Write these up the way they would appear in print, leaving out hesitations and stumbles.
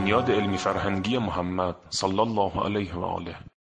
بنیاد علمی فرهنگی محمد صلی الله علیه و آله.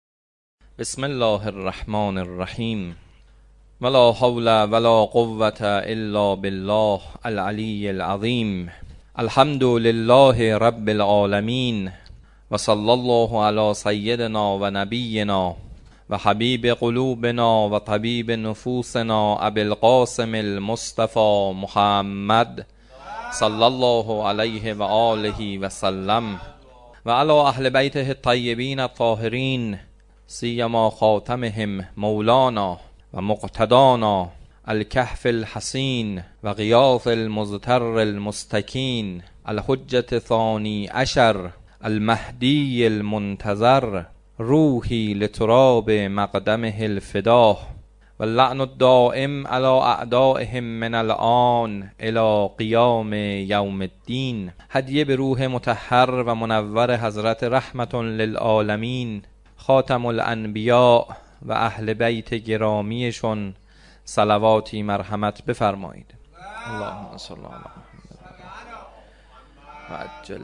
بسم الله الرحمن الرحیم. ولا حول ولا قوة الا بالله العلی العظیم. الحمد لله رب العالمین و صلی الله علی سیدنا و نبینا و حبیب قلوبنا و طبیب نفوسنا ابی القاسم المصطفى محمد صلی الله علیه و آله و سلم و علی اهل بیته الطیبین الطاهرین سیما خاتمهم مولانا و مقتدانا الکهف الحسین و غیاث المزتر المستکین الحجة ثانی عشر المهدی المنتظر روحی لتراب مقدمه الفداه و اللعن الدائم علی اعدائهم من الآن الی قیام یوم الدین. هدیه به روح مطهر و منور حضرت رحمت للعالمین خاتم الانبیاء و اهل بیت گرامیشون صلواتی مرحمت بفرمایید. اللهم صل علی محمد و عجل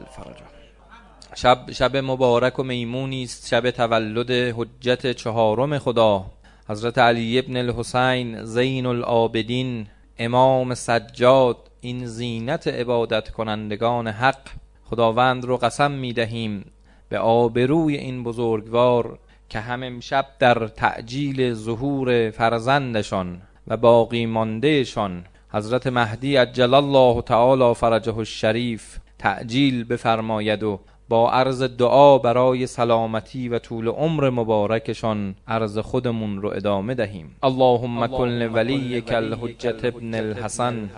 فرجه. شب مبارک و میمونی است، شب تولد حجت چهارم خدا حضرت علی ابن الحسین زین العابدین امام سجاد، این زینت عبادت کنندگان حق. خداوند رو قسم می دهیم به آبروی این بزرگوار که هم امشب در تعجیل ظهور فرزندشان و باقی ماندهشان حضرت مهدی عجل الله تعالی فرجه الشریف تعجیل بفرماید و با عرض دعا برای سلامتی و طول عمر مبارکشان عرض خودمون رو ادامه دهیم. اللهم کن ولیک الحجة ابن الحسن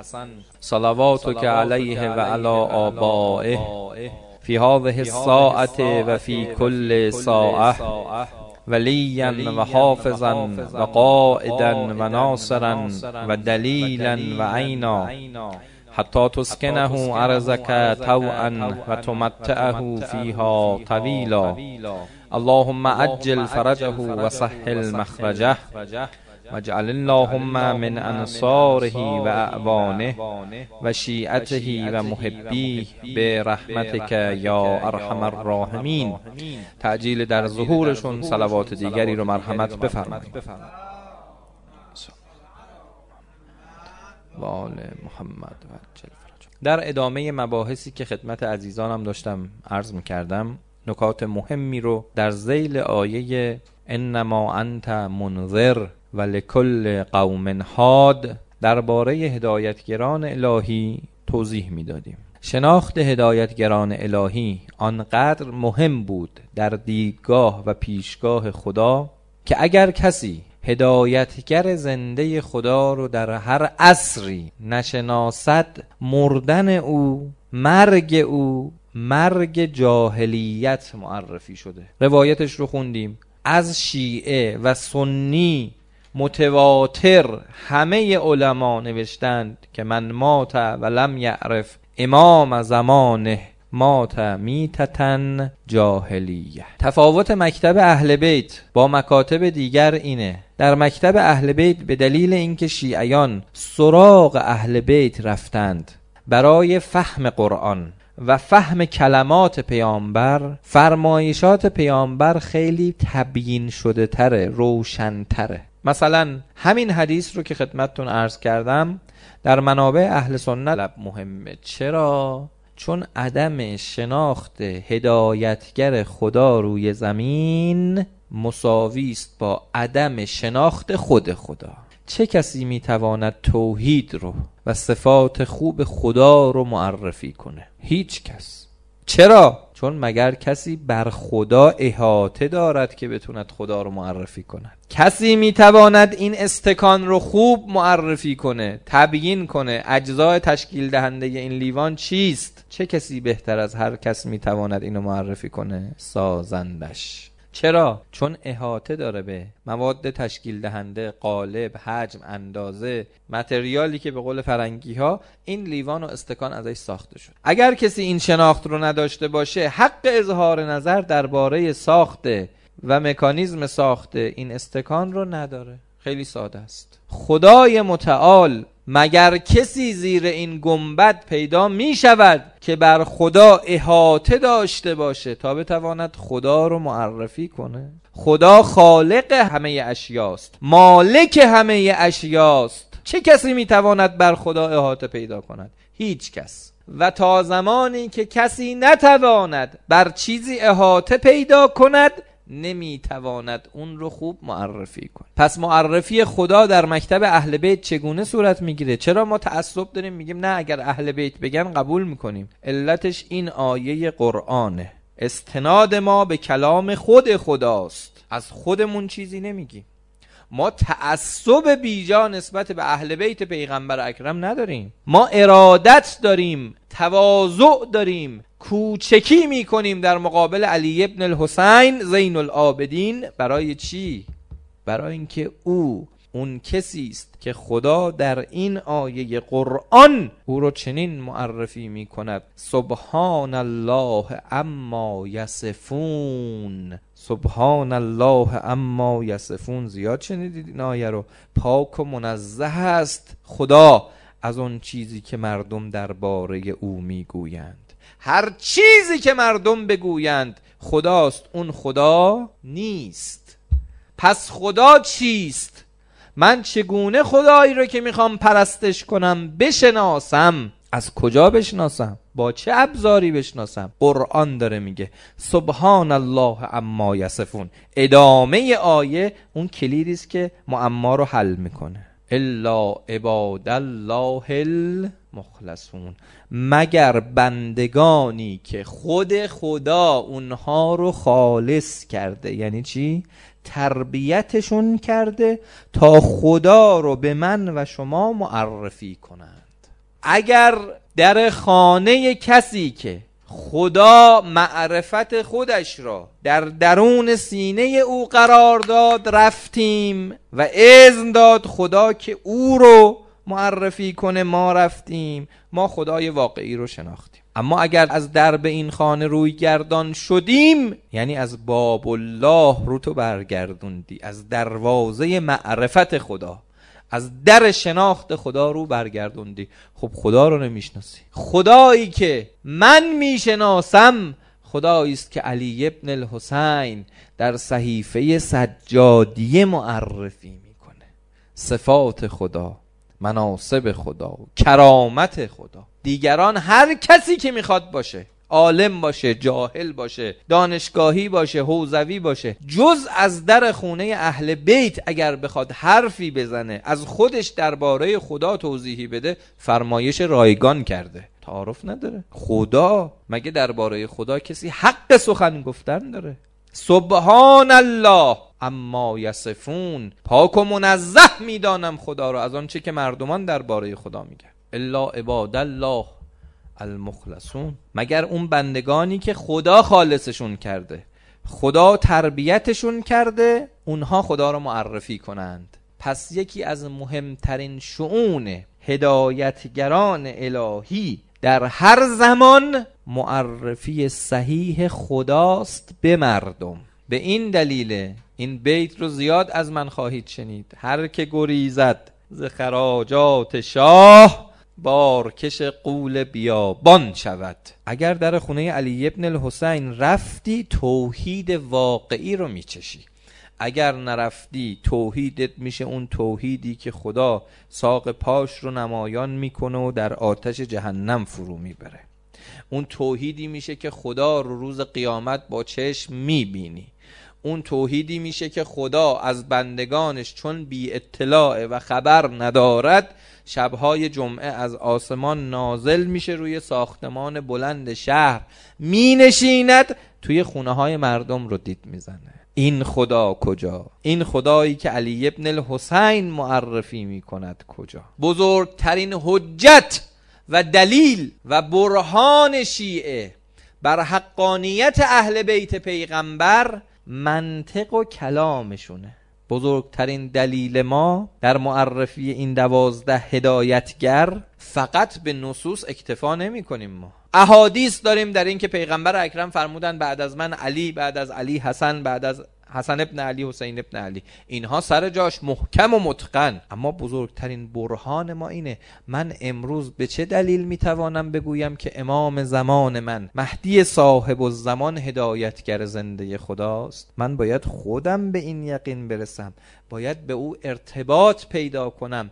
صلواتک علیه و علی آبائه فی هذه الساعة و فی کل ساعة ولیا و حافظا و قائدا و ناصرا و دلیلا و عینا حتی تسکنه ارضک طوعا و تمتعه فیها طویلا. اللهم عجل فرجه و سهل مخرجه واجعل اللهم من انصاره و اعوانه و شیعته و محبیه برحمتک یا ارحم الراحمین. تعجیل در ظهورشون صلوات دیگری رو مرحمت بفرمایید. و آل محمد و عجل فرجه. در ادامه مباحثی که خدمت عزیزانم داشتم عرض می‌کردم، نکات مهمی رو در ذیل آیه انما انت منذر و لکل قوم هاد درباره هدایتگران الهی توضیح می‌دادیم. شناخت هدایتگران الهی آنقدر مهم بود در دیدگاه و پیشگاه خدا که اگر کسی هدایتگر زنده خدا رو در هر عصری نشناسد، مردن او، مرگ او، مرگ جاهلیت معرفی شده. روایتش رو خوندیم. از شیعه و سنی متواتر همه علما نوشتند که من مات و لم یعرف امام زمانه مات میتتن جاهلیه. تفاوت مکتب اهل بیت با مکاتب دیگر اینه: در مکتب اهل بیت به دلیل اینکه شیعیان سراغ اهل بیت رفتند برای فهم قرآن و فهم کلمات پیامبر، فرمایشات پیامبر خیلی تبیین شده تره، روشن تره. مثلا همین حدیث رو که خدمتتون عرض کردم در منابع اهل سنت مهمه. چرا؟ چون عدم شناخت هدایتگر خدا روی زمین مساوی است با عدم شناخت خود خدا. چه کسی میتواند توحید رو و صفات خوب خدا رو معرفی کنه؟ هیچ کس. چرا؟ چون مگر کسی بر خدا احاطه دارد که بتوند خدا رو معرفی کند؟ کسی میتواند این استکان رو خوب معرفی کنه، تبیین کنه اجزای تشکیل دهنده این لیوان چیست؟ چه کسی بهتر از هر کس میتواند اینو معرفی کنه؟ سازندش. چرا؟ چون احاطه داره به مواد تشکیل دهنده، قالب، حجم، اندازه، متریالی که به قول فرنگی ها این لیوان و استکان ازش ساخته شد. اگر کسی این شناخت رو نداشته باشه، حق اظهار نظر درباره ساخت و مکانیزم ساخت این استکان رو نداره. خیلی ساده است. خدای متعال مگر کسی زیر این گنبد پیدا می شود که بر خدا احاطه داشته باشه تا بتواند خدا رو معرفی کنه؟ خدا خالق همه اشیاست، مالک همه اشیاست. چه کسی می تواند بر خدا احاطه پیدا کند؟ هیچ کس. و تا زمانی که کسی نتواند بر چیزی احاطه پیدا کند، نمیتواند اون رو خوب معرفی کنه. پس معرفی خدا در مکتب اهل بیت چگونه صورت میگیره؟ چرا ما تعصب داریم میگیم نه اگر اهل بیت بگن قبول میکنیم؟ علتش این آیه قرآنه. استناد ما به کلام خود خداست، از خودمون چیزی نمیگیم. ما تعصب بیجا نسبت به اهل بیت پیغمبر اکرم نداریم. ما ارادت داریم، تواضع داریم، کوچکی میکنیم در مقابل علی ابن الحسین زین العابدین. برای چی؟ برای اینکه اون کسی است که خدا در این آیه قرآن او رو چنین معرفی میکند: سبحان الله عما یصفون. سبحان الله عما یصفون. زیاد شنیدید این آیه رو. پاک و منزه است خدا از اون چیزی که مردم درباره او میگویند. هر چیزی که مردم بگویند خداست، اون خدا نیست. پس خدا چیست؟ من چگونه خدایی رو که میخوام پرستش کنم بشناسم؟ از کجا بشناسم؟ با چه ابزاری بشناسم؟ قرآن داره میگه سبحان الله عما یصفون. ادامه آیه اون کلیدی است که معما رو حل میکنه. الا عباد الله المخلصون. مگر بندگانی که خود خدا اونها رو خالص کرده. یعنی چی؟ تربیتشون کرده تا خدا رو به من و شما معرفی کنند. اگر در خانه کسی که خدا معرفت خودش را در درون سینه او قرار داد رفتیم و اذن داد خدا که او رو معرفی کنه، ما رفتیم، ما خدای واقعی رو شناختیم. اما اگر از درب این خانه روی گردان شدیم، یعنی از باب الله رو تو برگردوندی، از دروازه معرفت خدا، از در شناخت خدا رو برگردوندی، خب خدا رو نمیشناسی. خدایی که من میشناسم خدایی است که علی ابن الحسین در صحیفه سجادیه معرفی میکنه. صفات خدا، مناصب خدا، کرامت خدا. دیگران هر کسی که میخواد باشه، عالم باشه، جاهل باشه، دانشگاهی باشه، حوزوی باشه، جز از در خونه اهل بیت اگر بخواد حرفی بزنه، از خودش درباره خدا توضیحی بده، فرمایش رایگان کرده، تعارف نداره. خدا مگه درباره خدا کسی حق سخن گفتن داره؟ سبحان الله اما یصفون. پاک و منزه میدانم خدا رو از آن چه که مردمان درباره خدا میگن. الا عباد الله المخلصون. مگر اون بندگانی که خدا خالصشون کرده، خدا تربیتشون کرده، اونها خدا رو معرفی کنند. پس یکی از مهمترین شؤون هدایتگران الهی در هر زمان معرفی صحیح خداست به مردم. به این دلیل این بیت رو زیاد از من خواهید شنید: هر که گریزد ز خراجات شاه، بارکش غول بیابان شود. اگر در خونه علی ابن الحسین رفتی توحید واقعی رو میچشی، اگر نرفتی توحیدت میشه اون توحیدی که خدا ساق پاش رو نمایان میکنه و در آتش جهنم فرو میبره. اون توحیدی میشه که خدا رو روز قیامت با چشم میبینی. اون توحیدی میشه که خدا از بندگانش چون بی اطلاع و خبر ندارد، شبهای جمعه از آسمان نازل میشه، روی ساختمان بلند شهر می نشیند، توی خونه های مردم رو دید میزنه. این خدا کجا؟ این خدایی که علی ابن الحسین معرفی میکند کجا؟ بزرگترین حجت و دلیل و برهان شیعه بر حقانیت اهل بیت پیغمبر منطق و کلامشونه. بزرگترین دلیل ما در معرفی این 12 هدایتگر فقط به نصوص اکتفا نمی کنیم. ما احادیث داریم در این که پیغمبر اکرم فرمودن بعد از من علی، بعد از علی حسن، بعد از حسن ابن علی، حسین ابن علی، اینها سر جاش محکم و متقن. اما بزرگترین برهان ما اینه من امروز به چه دلیل میتوانم بگویم که امام زمان من، مهدی صاحب الزمان، هدایتگر زنده خداست؟ من باید خودم به این یقین برسم، باید به او ارتباط پیدا کنم،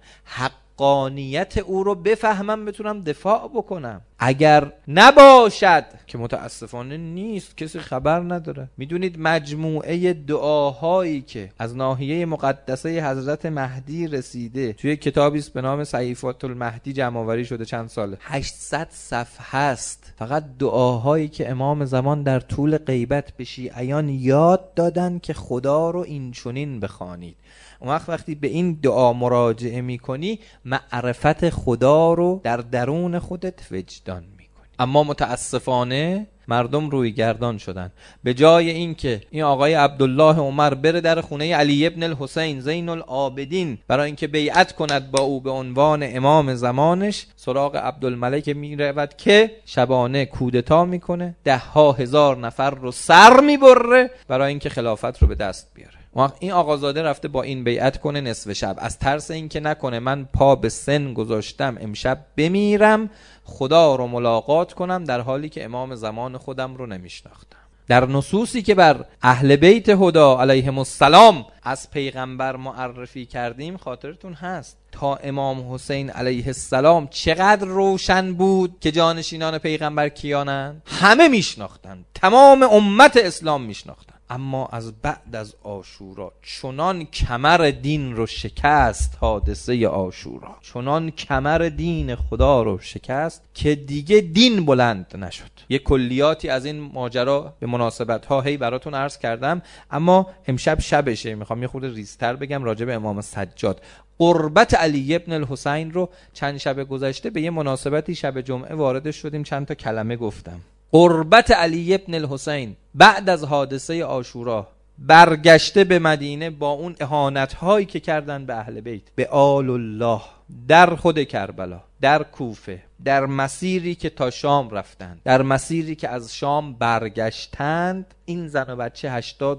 حقانیت او رو بفهمم، بتونم دفاع بکنم. اگر نباشد که متاسفانه نیست، کسی خبر نداره. میدونید مجموعه دعاهایی که از ناحیه مقدسه حضرت مهدی رسیده توی کتابی است به نام صحیفات المهدی جمع آوری شده، چند ساله، 800 صفحه است، فقط دعاهایی که امام زمان در طول غیبت به شیعیان یاد دادن که خدا رو این چنین بخوانید. اون وقتی به این دعا مراجعه میکنی معرفت خدا رو در درون خودت وجدان میکنی. اما متاسفانه مردم روی گردان شدن. به جای اینکه این آقای عبدالله عمر بره در خونه علی ابن الحسین زین العابدین برای اینکه بیعت کند با او به عنوان امام زمانش، سراغ عبدالملک میرود که شبانه کودتا میکنه، 10,000 نفر رو سر میبره برای اینکه خلافت رو به دست بیاره. این آقازاده رفته با این بیعت کنه نصف شب، از ترس این که نکنه من پا به سن گذاشتم امشب بمیرم، خدا رو ملاقات کنم، در حالی که امام زمان خودم رو نمیشناختم. در نصوصی که بر اهل بیت هدا علیهم السلام از پیغمبر معرفی کردیم خاطرتون هست تا امام حسین علیه السلام چقدر روشن بود که جانشینان پیغمبر کیانند؟ همه میشناختند، تمام امت اسلام میشناختند. اما از بعد از عاشورا چنان کمر دین رو شکست حادثه عاشورا، چنان کمر دین خدا رو شکست که دیگه دین بلند نشد. یه کلیاتی از این ماجرا به مناسبت ها هی براتون عرض کردم، اما امشب شبشه، میخوام یه خورده ریزتر بگم راجع به امام سجاد. قربت علی ابن الحسین رو چند شب گذشته به یه مناسبتی شب جمعه وارد شدیم، چند تا کلمه گفتم. قربت علی ابن الحسین بعد از حادثه عاشورا برگشته به مدینه با اون اهانت هایی که کردن به اهل بیت، به آل الله، در خود کربلا، در کوفه، در مسیری که تا شام رفتند، در مسیری که از شام برگشتند، این زن و بچه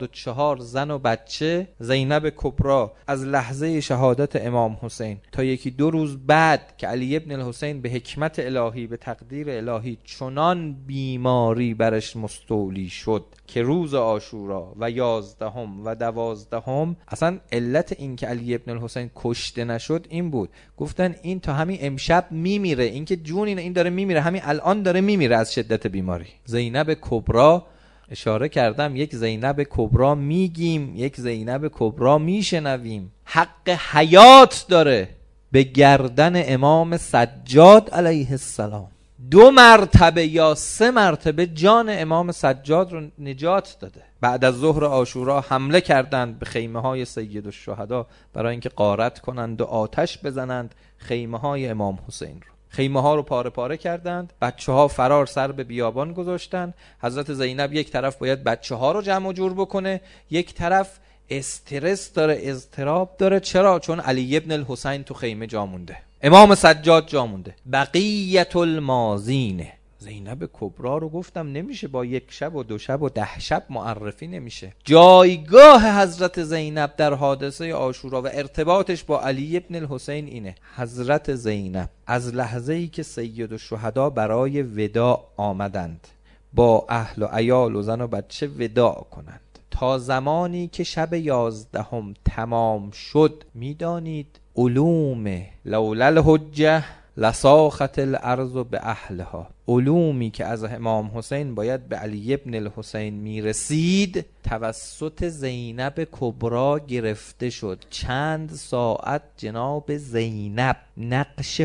84 زن و بچه زینب کبرا از لحظه شهادت امام حسین تا 1-2 روز بعد که علی ابن الحسین به حکمت الهی، به تقدیر الهی چنان بیماری برش مستولی شد که روز عاشورا و 11 و 12 اصلا علت این که علی ابن الحسین کشته نشد این بود، گفتن این تا همین امشب میمیره، این که جون این داره میمیره، همین الان داره میمیره از شدت بیماری. زینب کبرا، اشاره کردم یک زینب کبرا میگیم، یک زینب کبرا میشنویم، حق حیات داره به گردن امام سجاد علیه السلام. 2 مرتبه یا 3 مرتبه جان امام سجاد رو نجات داده. بعد از ظهر عاشورا حمله کردند به خیمه های سید الشهدا برای اینکه غارت کنند و آتش بزنند خیمه های امام حسین رو. خیمه ها رو پاره پاره کردند، بچه ها فرار سر به بیابان گذاشتند. حضرت زینب یک طرف باید بچه ها رو جمع و جور بکنه، یک طرف استرس داره، اضطراب داره. چرا؟ چون علی ابن الحسین تو خیمه جا مونده، امام سجاد جا مونده. بقیت المازینه. زینب کبرا رو گفتم نمیشه با 1 شب و 2 شب و 10 شب معرفی نمیشه. جایگاه حضرت زینب در حادثه عاشورا و ارتباطش با علی ابن الحسین اینه. حضرت زینب از لحظه‌ای که سید الشهدا برای وداع آمدند با اهل و عیال و زن و بچه وداع کنند تا زمانی که شب 11 تمام شد، میدانید علوم لولا الحجه لساخت الارض به اهلها، علومی که از امام حسین باید به علی ابن الحسین میرسید توسط زینب کبرا گرفته شد. چند ساعت جناب زینب نقش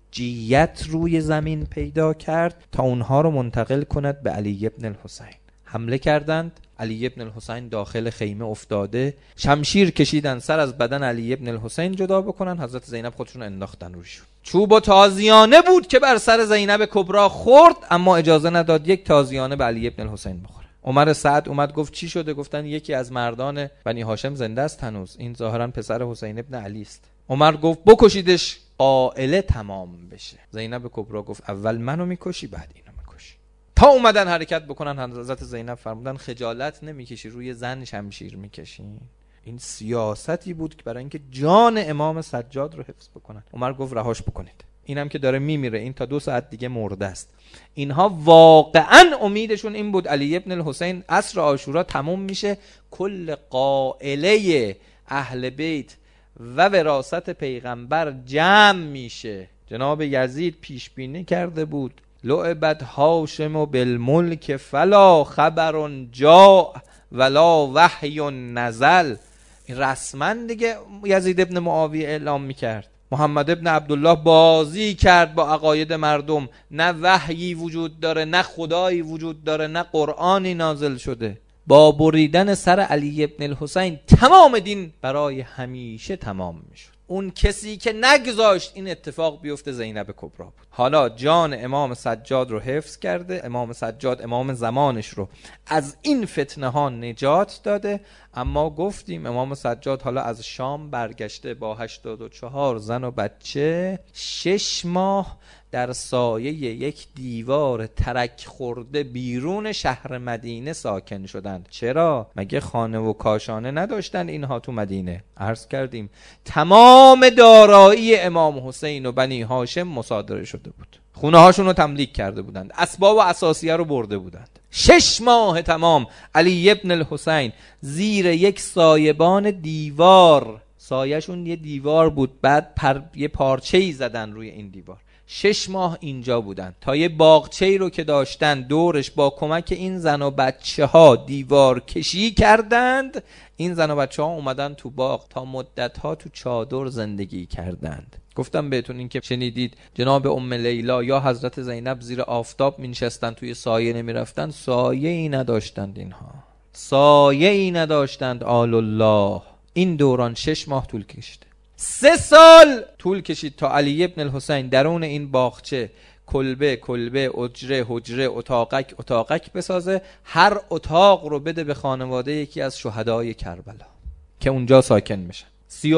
حجیت روی زمین پیدا کرد تا اونها رو منتقل کند به علی ابن الحسین. حمله کردند، علی ابن الحسین داخل خیمه افتاده، شمشیر کشیدن سر از بدن علی ابن الحسین جدا بکنن، حضرت زینب خودشون انداختن روش. چوب و تازیانه بود که بر سر زینب کبرا خورد، اما اجازه نداد یک تازیانه به علی ابن الحسین بخوره. عمر سعد اومد گفت چی شده؟ گفتن یکی از مردان بنی هاشم زنده است هنوز، این ظاهرا پسر حسین ابن علی است. عمر گفت بکشیدش عائله تمام بشه. زینب کبرا گفت اول منو میکشی بعد اینو میکشی. تا اومدن حرکت بکنن حضرت زینب فرمودن خجالت نمیکشی روی زن شمشیر میکشی؟ این سیاستی بود که برای اینکه جان امام سجاد رو حفظ بکنن. عمر گفت رهاش بکنید، اینم که داره میمیره، این تا 2 ساعت دیگه مرده است. اینها واقعا امیدشون این بود علی ابن الحسین عصر عاشورا تموم میشه، کل قائله اهل بیت و وراثت پیغمبر جمع میشه. جناب یزید پیش بینی کرده بود لعبت هاشم بالملک فلا خبر جاء ولا وحی نزل. این رسما دیگه یزید ابن معاویه اعلام میکرد. محمد ابن عبدالله بازی کرد با عقاید مردم، نه وحیی وجود داره، نه خدایی وجود داره، نه قرآنی نازل شده. با بریدن سر علی ابن الحسین تمام دین برای همیشه تمام میشد. اون کسی که نگذاشت این اتفاق بیفته زینب کبرا بود. حالا جان امام سجاد رو حفظ کرده، امام سجاد امام زمانش رو از این فتنه ها نجات داده. اما گفتیم امام سجاد حالا از شام برگشته با 84 زن و بچه 6 ماه در سایه یک دیوار ترک خورده بیرون شهر مدینه ساکن شدند. چرا؟ مگه خانه و کاشانه نداشتن اینها تو مدینه؟ عرض کردیم تمام دارایی امام حسین و بنی هاشم مصادره شده بود، خونه هاشون رو تملیک کرده بودند، اسباب و اساسیه رو برده بودند. 6 ماه تمام علی ابن الحسین زیر یک سایبان دیوار، سایه‌شون یه دیوار بود، بعد یه پارچه‌ای زدن روی این دیوار. 6 ماه اینجا بودن تا یه باغچه‌ای رو که داشتن دورش با کمک این زن و بچه ها دیوار کشی کردند. این زن و بچه ها اومدن تو باغ تا مدت ها تو چادر زندگی کردند. گفتم بهتون این که شنیدید جناب ام لیلا یا حضرت زینب زیر آفتاب می نشستن، توی سایه نمی رفتن، سایه ای نداشتند، اینها سایه ای نداشتند. آل الله این دوران 6 ماه طول کشید. 3 سال طول کشید تا علی ابن الحسین درون این باغچه کلبه اجره حجره اتاقک بسازه، هر اتاق رو بده به خانواده یکی از شهدای کربلا که اونجا ساکن میشن.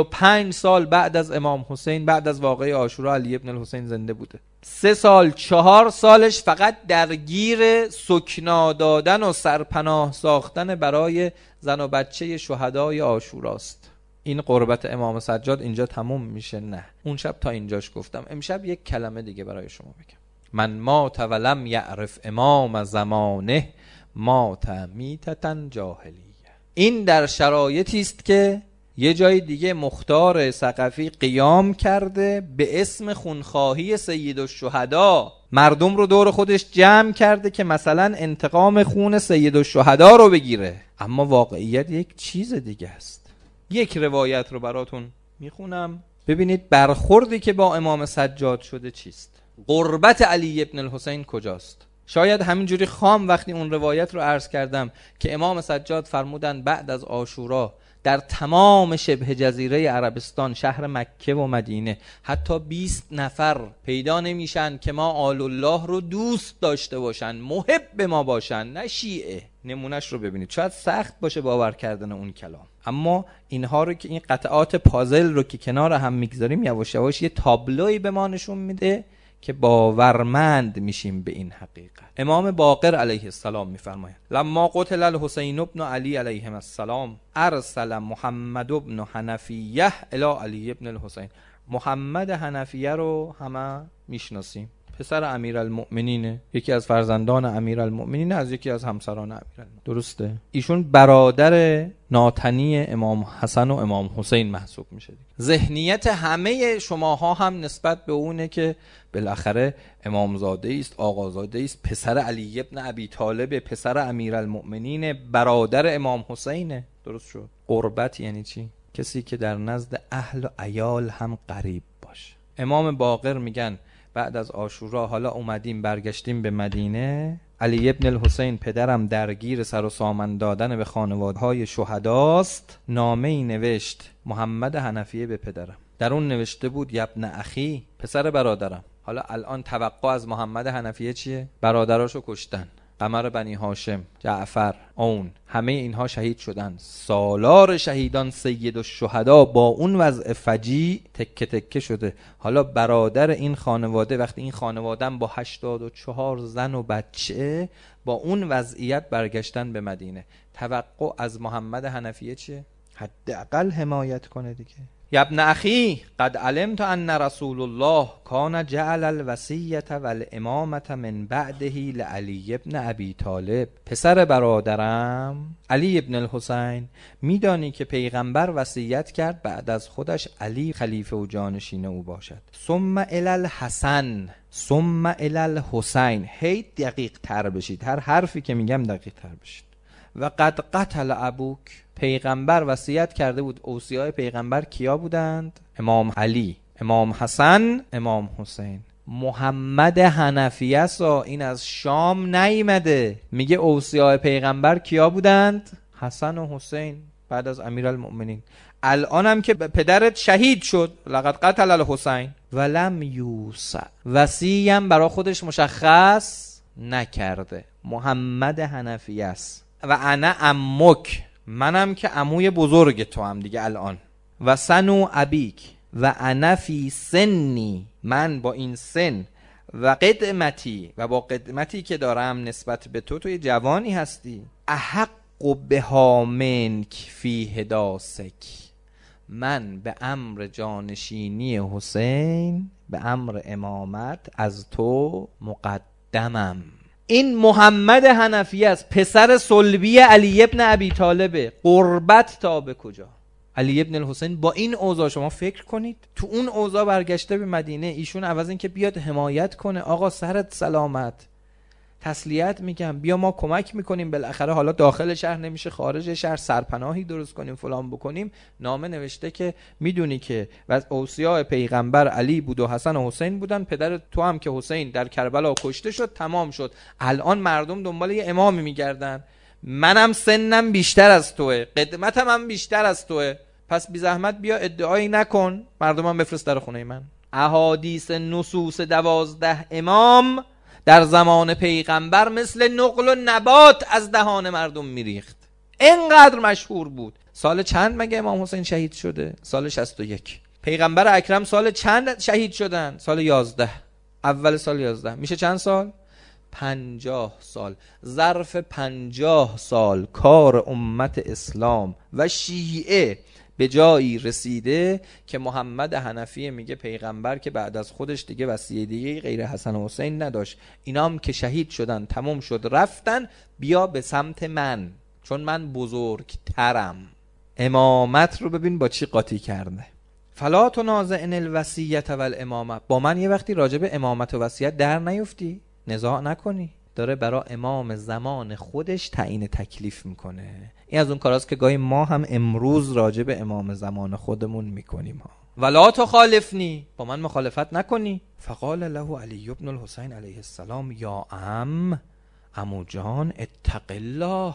35 سال بعد از امام حسین، بعد از واقعه عاشورا، علی ابن الحسین زنده بوده. 3 سال 4 سالش فقط درگیر سکنا دادن و سرپناه ساختن برای زن و بچه شهدای عاشوراست. این قربت امام سجاد اینجا تموم میشه؟ نه، اون شب تا اینجاش گفتم. امشب یک کلمه دیگه برای شما بگم. من مات ولم یعرف امام زمانه مات میتتن جاهلیه. این در شرایطی است که یه جای دیگه مختار ثقفی قیام کرده به اسم خونخواهی سید الشهدا، مردم رو دور خودش جمع کرده که مثلا انتقام خون سید الشهدا رو بگیره. اما واقعیت یک چیز دیگه است. یک روایت رو براتون میخونم ببینید برخوردی که با امام سجاد شده چیست. قربت علی ابن الحسین کجاست؟ شاید همینجوری خام وقتی اون روایت رو عرض کردم که امام سجاد فرمودن بعد از عاشورا در تمام شبه جزیره عربستان، شهر مکه و مدینه، حتی 20 نفر پیدا نمیشن که ما آل الله رو دوست داشته باشن، محب ما باشن، نه شیعه. نمونهش رو ببینید. شاید سخت باشه باور کردن اون کلام، اما اینها رو که این قطعات پازل رو که کنار هم میگذاریم یواش یواش یه تابلوی به ما نشون میده که باورمند میشیم به این حقیقت. امام باقر علیه السلام میفرمایند لما قتل الحسین ابن علی علیهم السلام ارسل محمد ابن حنفیه الی علی ابن الحسین. محمد حنفیه رو همه میشناسیم، پسر امیرالمؤمنینه، یکی از فرزندان امیرالمؤمنین، از یکی از همسران امیرالمؤمنین، درسته؟ ایشون برادر ناتنی امام حسن و امام حسین محسوب میشه. ذهنیت همه شماها هم نسبت به اونه که بالاخره امامزاده است، آقازاده است، پسر علی ابن ابی طالب، پسر امیرالمؤمنین، برادر امام حسینه. درست شد؟ قربت یعنی چی؟ کسی که در نزد اهل و عیال هم قریب باشه. امام باقر میگن بعد از عاشورا حالا اومدیم برگشتیم به مدینه، علی ابن الحسین پدرم درگیر سر و سامان دادن به خانواده‌های شهداست. نامه‌ای نوشت محمد حنفیه به پدرم، در اون نوشته بود یبن اخی، پسر برادرم. حالا الان توقع از محمد حنفیه چیه؟ برادراشو کشتن، قمر بنی هاشم، جعفر، اون همه اینها شهید شدن. سالار شهیدان سید الشهدا با اون وضع فجیع تکه تکه شده. حالا برادر این خانواده، وقتی این خانواده با 84 زن و بچه با اون وضعیت برگشتن به مدینه، توقع از محمد حنفیه چیه؟ حداقل حمایت کنه دیگه. یا ابن اخی قد علمت ان رسول الله کان جعل الوصیة والامامة من بعده لعلی ابن ابی طالب. پسر برادرم علی ابن الحسین، میدانی که پیغمبر وصیت کرد بعد از خودش علی خلیفه و جانشین او باشد. ثم الی الحسن ثم الی الحسین. هی دقیق تر بشید، هر حرفی که میگم دقیق تر بشید. و قد قتل ابوک. پیغمبر وصیت کرده بود. اوصیای پیغمبر کیا بودند؟ امام علی، امام حسن، امام حسین. محمد حنفیه سا این از شام نیامده، میگه اوصیای پیغمبر کیا بودند؟ حسن و حسین بعد از امیرالمؤمنین. الان هم که پدرت شهید شد، لقد قتل الحسین ولم یوصى، وصی هم برای خودش مشخص نکرده. محمد حنفیه است. و انا عمک، منم که عموی بزرگ تو هم دیگه الان. و سنو ابیک و انا فی سنی، من با این سن و قدمتی و با قدمتی که دارم نسبت به تو، توی جوانی هستی. احق بها منک فی حداثک، من به امر جانشینی حسین، به امر امامت از تو مقدمم. این محمد حنفیه است، پسر صلبی علی ابن ابی طالبه. قربت تا به کجا؟ علی ابن الحسین با این اوضاع، شما فکر کنید تو اون اوضاع برگشته به مدینه. ایشون عوض این که بیاد حمایت کنه، آقا سرت سلامت، تسلیت میگم، بیا ما کمک میکنیم، بالاخره حالا داخل شهر نمیشه، خارج شهر سرپناهی درست کنیم، فلان بکنیم. نامه نوشته که میدونی که و اوصیاء پیغمبر علی بود و حسن و حسین بودن، پدر تو هم که حسین در کربلا کشته شد، تمام شد. الان مردم دنبال یه امامی میگردن، منم سنم بیشتر از توه، قدمتم هم بیشتر از توه، پس بی زحمت بیا ادعایی نکن، مردمم بفرست در خونه من. احادیث نصوص 12 امام در زمان پیغمبر مثل نقل و نبات از دهان مردم میریخت، اینقدر مشهور بود. سال چند مگه امام حسین شهید شده؟ سال 61. پیغمبر اکرم سال چند شهید شدن؟ سال 11. اول سال 11 میشه چند سال؟ 50 سال. ظرف 50 سال کار امت اسلام و شیعه به جایی رسیده که محمد حنفیه میگه پیغمبر که بعد از خودش دیگه وصیه دیگه غیر حسن و حسین نداشت، اینا هم که شهید شدن، تمام شد، رفتن، بیا به سمت من، چون من بزرگترم. امامت رو ببین با چی قاطی کرده. فلا تنازعن الوصیة والامامه، با من یه وقتی راجع به امامت و وصیت در نیفتی، نزاع نکنی. داره برای امام زمان خودش تعیین تکلیف میکنه. این از اون کاراست که گاهی ما هم امروز راجع به امام زمان خودمون میکنیم ها. ولا تخالفنی، با من مخالفت نکنی. فقال له علی ابن الحسین علیه السلام یا عمو جان اتق الله،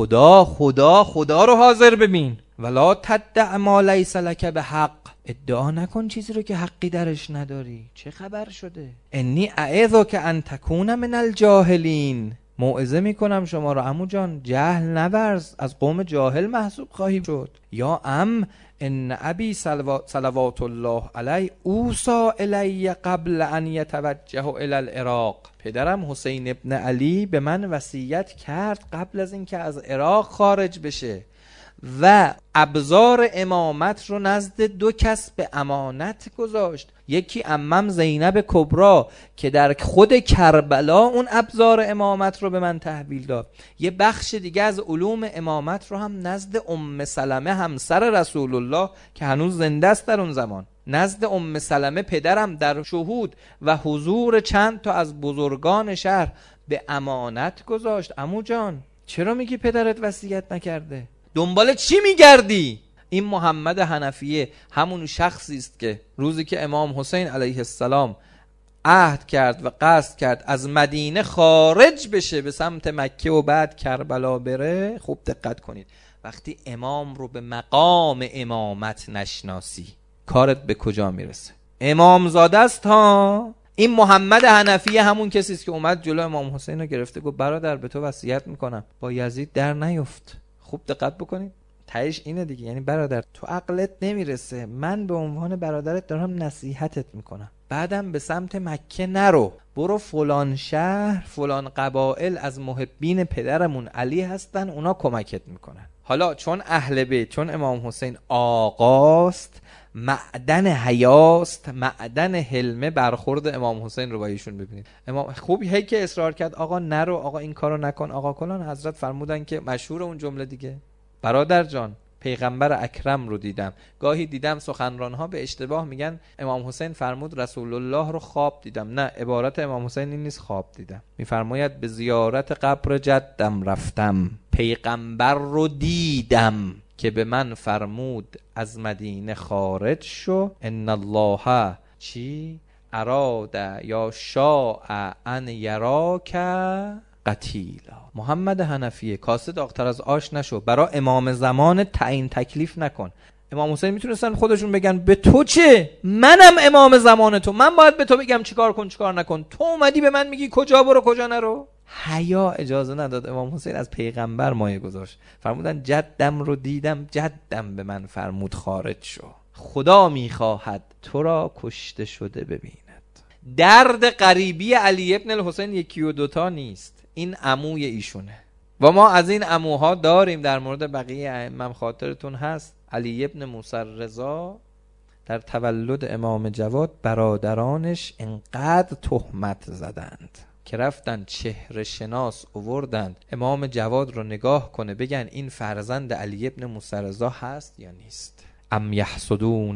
خدا رو حاضر ببین. ولا تدع ما لیس لک بحق، ادعا نکن چیزی رو که حقی درش نداری. چه خبر شده؟ انی اعظک ان تکون من الجاهلین، موعظه میکنم شما رو عمو جان جهل نورز، از قوم جاهل محسوب خواهی شد. یا ان ابی صلوات الله علیه اوصی الی قبل ان یتوجه الی العراق، پدرم حسین ابن علی به من وصیت کرد قبل از اینکه از عراق خارج بشه و ابزار امامت رو نزد 2 کس به امانت گذاشت. یکی عمم زینب کبرا که در خود کربلا اون ابزار امامت رو به من تحویل داد. یه بخش دیگه از علوم امامت رو هم نزد ام سلمه همسر رسول الله که هنوز زنده است در اون زمان، نزد ام سلمه پدرم در شهود و حضور چند تا از بزرگان شهر به امانت گذاشت. عمو جان چرا میگی پدرت وصیت نکرده؟ دنبال چی میگردی؟ این محمد حنفیه همون شخصی است که روزی که امام حسین علیه السلام عهد کرد و قصد کرد از مدینه خارج بشه به سمت مکه و بعد کربلا بره، خوب دقت کنید، وقتی امام رو به مقام امامت نشناسی کارت به کجا میرسه؟ امام زاده است ها، این محمد حنفیه همون کسی است که اومد جلو امام حسین رو گرفته گفت برادر به تو وصیت میکنم با یزید در نیفت. خوب دقت بکنید، تهش اینه دیگه، یعنی برادر تو عقلت نمیرسه، من به عنوان برادرت دارم نصیحتت میکنم، بعدم به سمت مکه نرو، برو فلان شهر فلان قبایل از محبین پدرمون علی هستن، اونا کمکت میکنن. حالا چون اهل بیت، چون امام حسین آقاست، معدن حیاست، معدن حلمه، برخورد امام حسین رو با ایشون ببینید. امام خوب هی که اصرار کرد آقا نرو، آقا این کارو نکن، آقا کلان، حضرت فرمودن که مشهور اون جمله دیگه، برادر جان پیغمبر اکرم رو دیدم. گاهی دیدم سخنرانها به اشتباه میگن امام حسین فرمود رسول الله رو خواب دیدم. نه، عبارت امام حسین این نیست خواب دیدم، میفرماید به زیارت قبر جدم رفتم، پیغمبر رو دیدم که به من فرمود از مدینه خارج شو، ان الله چی اراد یا شاء ان یراک قتیلا. محمد حنفیه کاسه داغ‌تر از آش نشو، برای امام زمان تعیین تکلیف نکن. امام حسین میتونستن خودشون بگن به تو چه، منم امام زمان تو، من باید به تو بگم چیکار کن چیکار نکن، تو اومدی به من میگی کجا برو کجا نرو. حیا اجازه نداد. امام حسین از پیغمبر مایه گذاشت، فرمودن جدم رو دیدم، جدم به من فرمود خارج شو، خدا میخواهد تو را کشته شده ببیند. درد غریبی علی ابن الحسین یکی و دوتا نیست، این عموی ایشونه و ما از این عموها داریم. در مورد بقیه ائمه خاطرتون هست علی ابن موسی رضا در تولد امام جواد برادرانش انقدر تهمت زدند که رفتن چهره شناس آوردند امام جواد رو نگاه کنه بگن این فرزند علی ابن موسی رضا هست یا نیست. ام یحسدون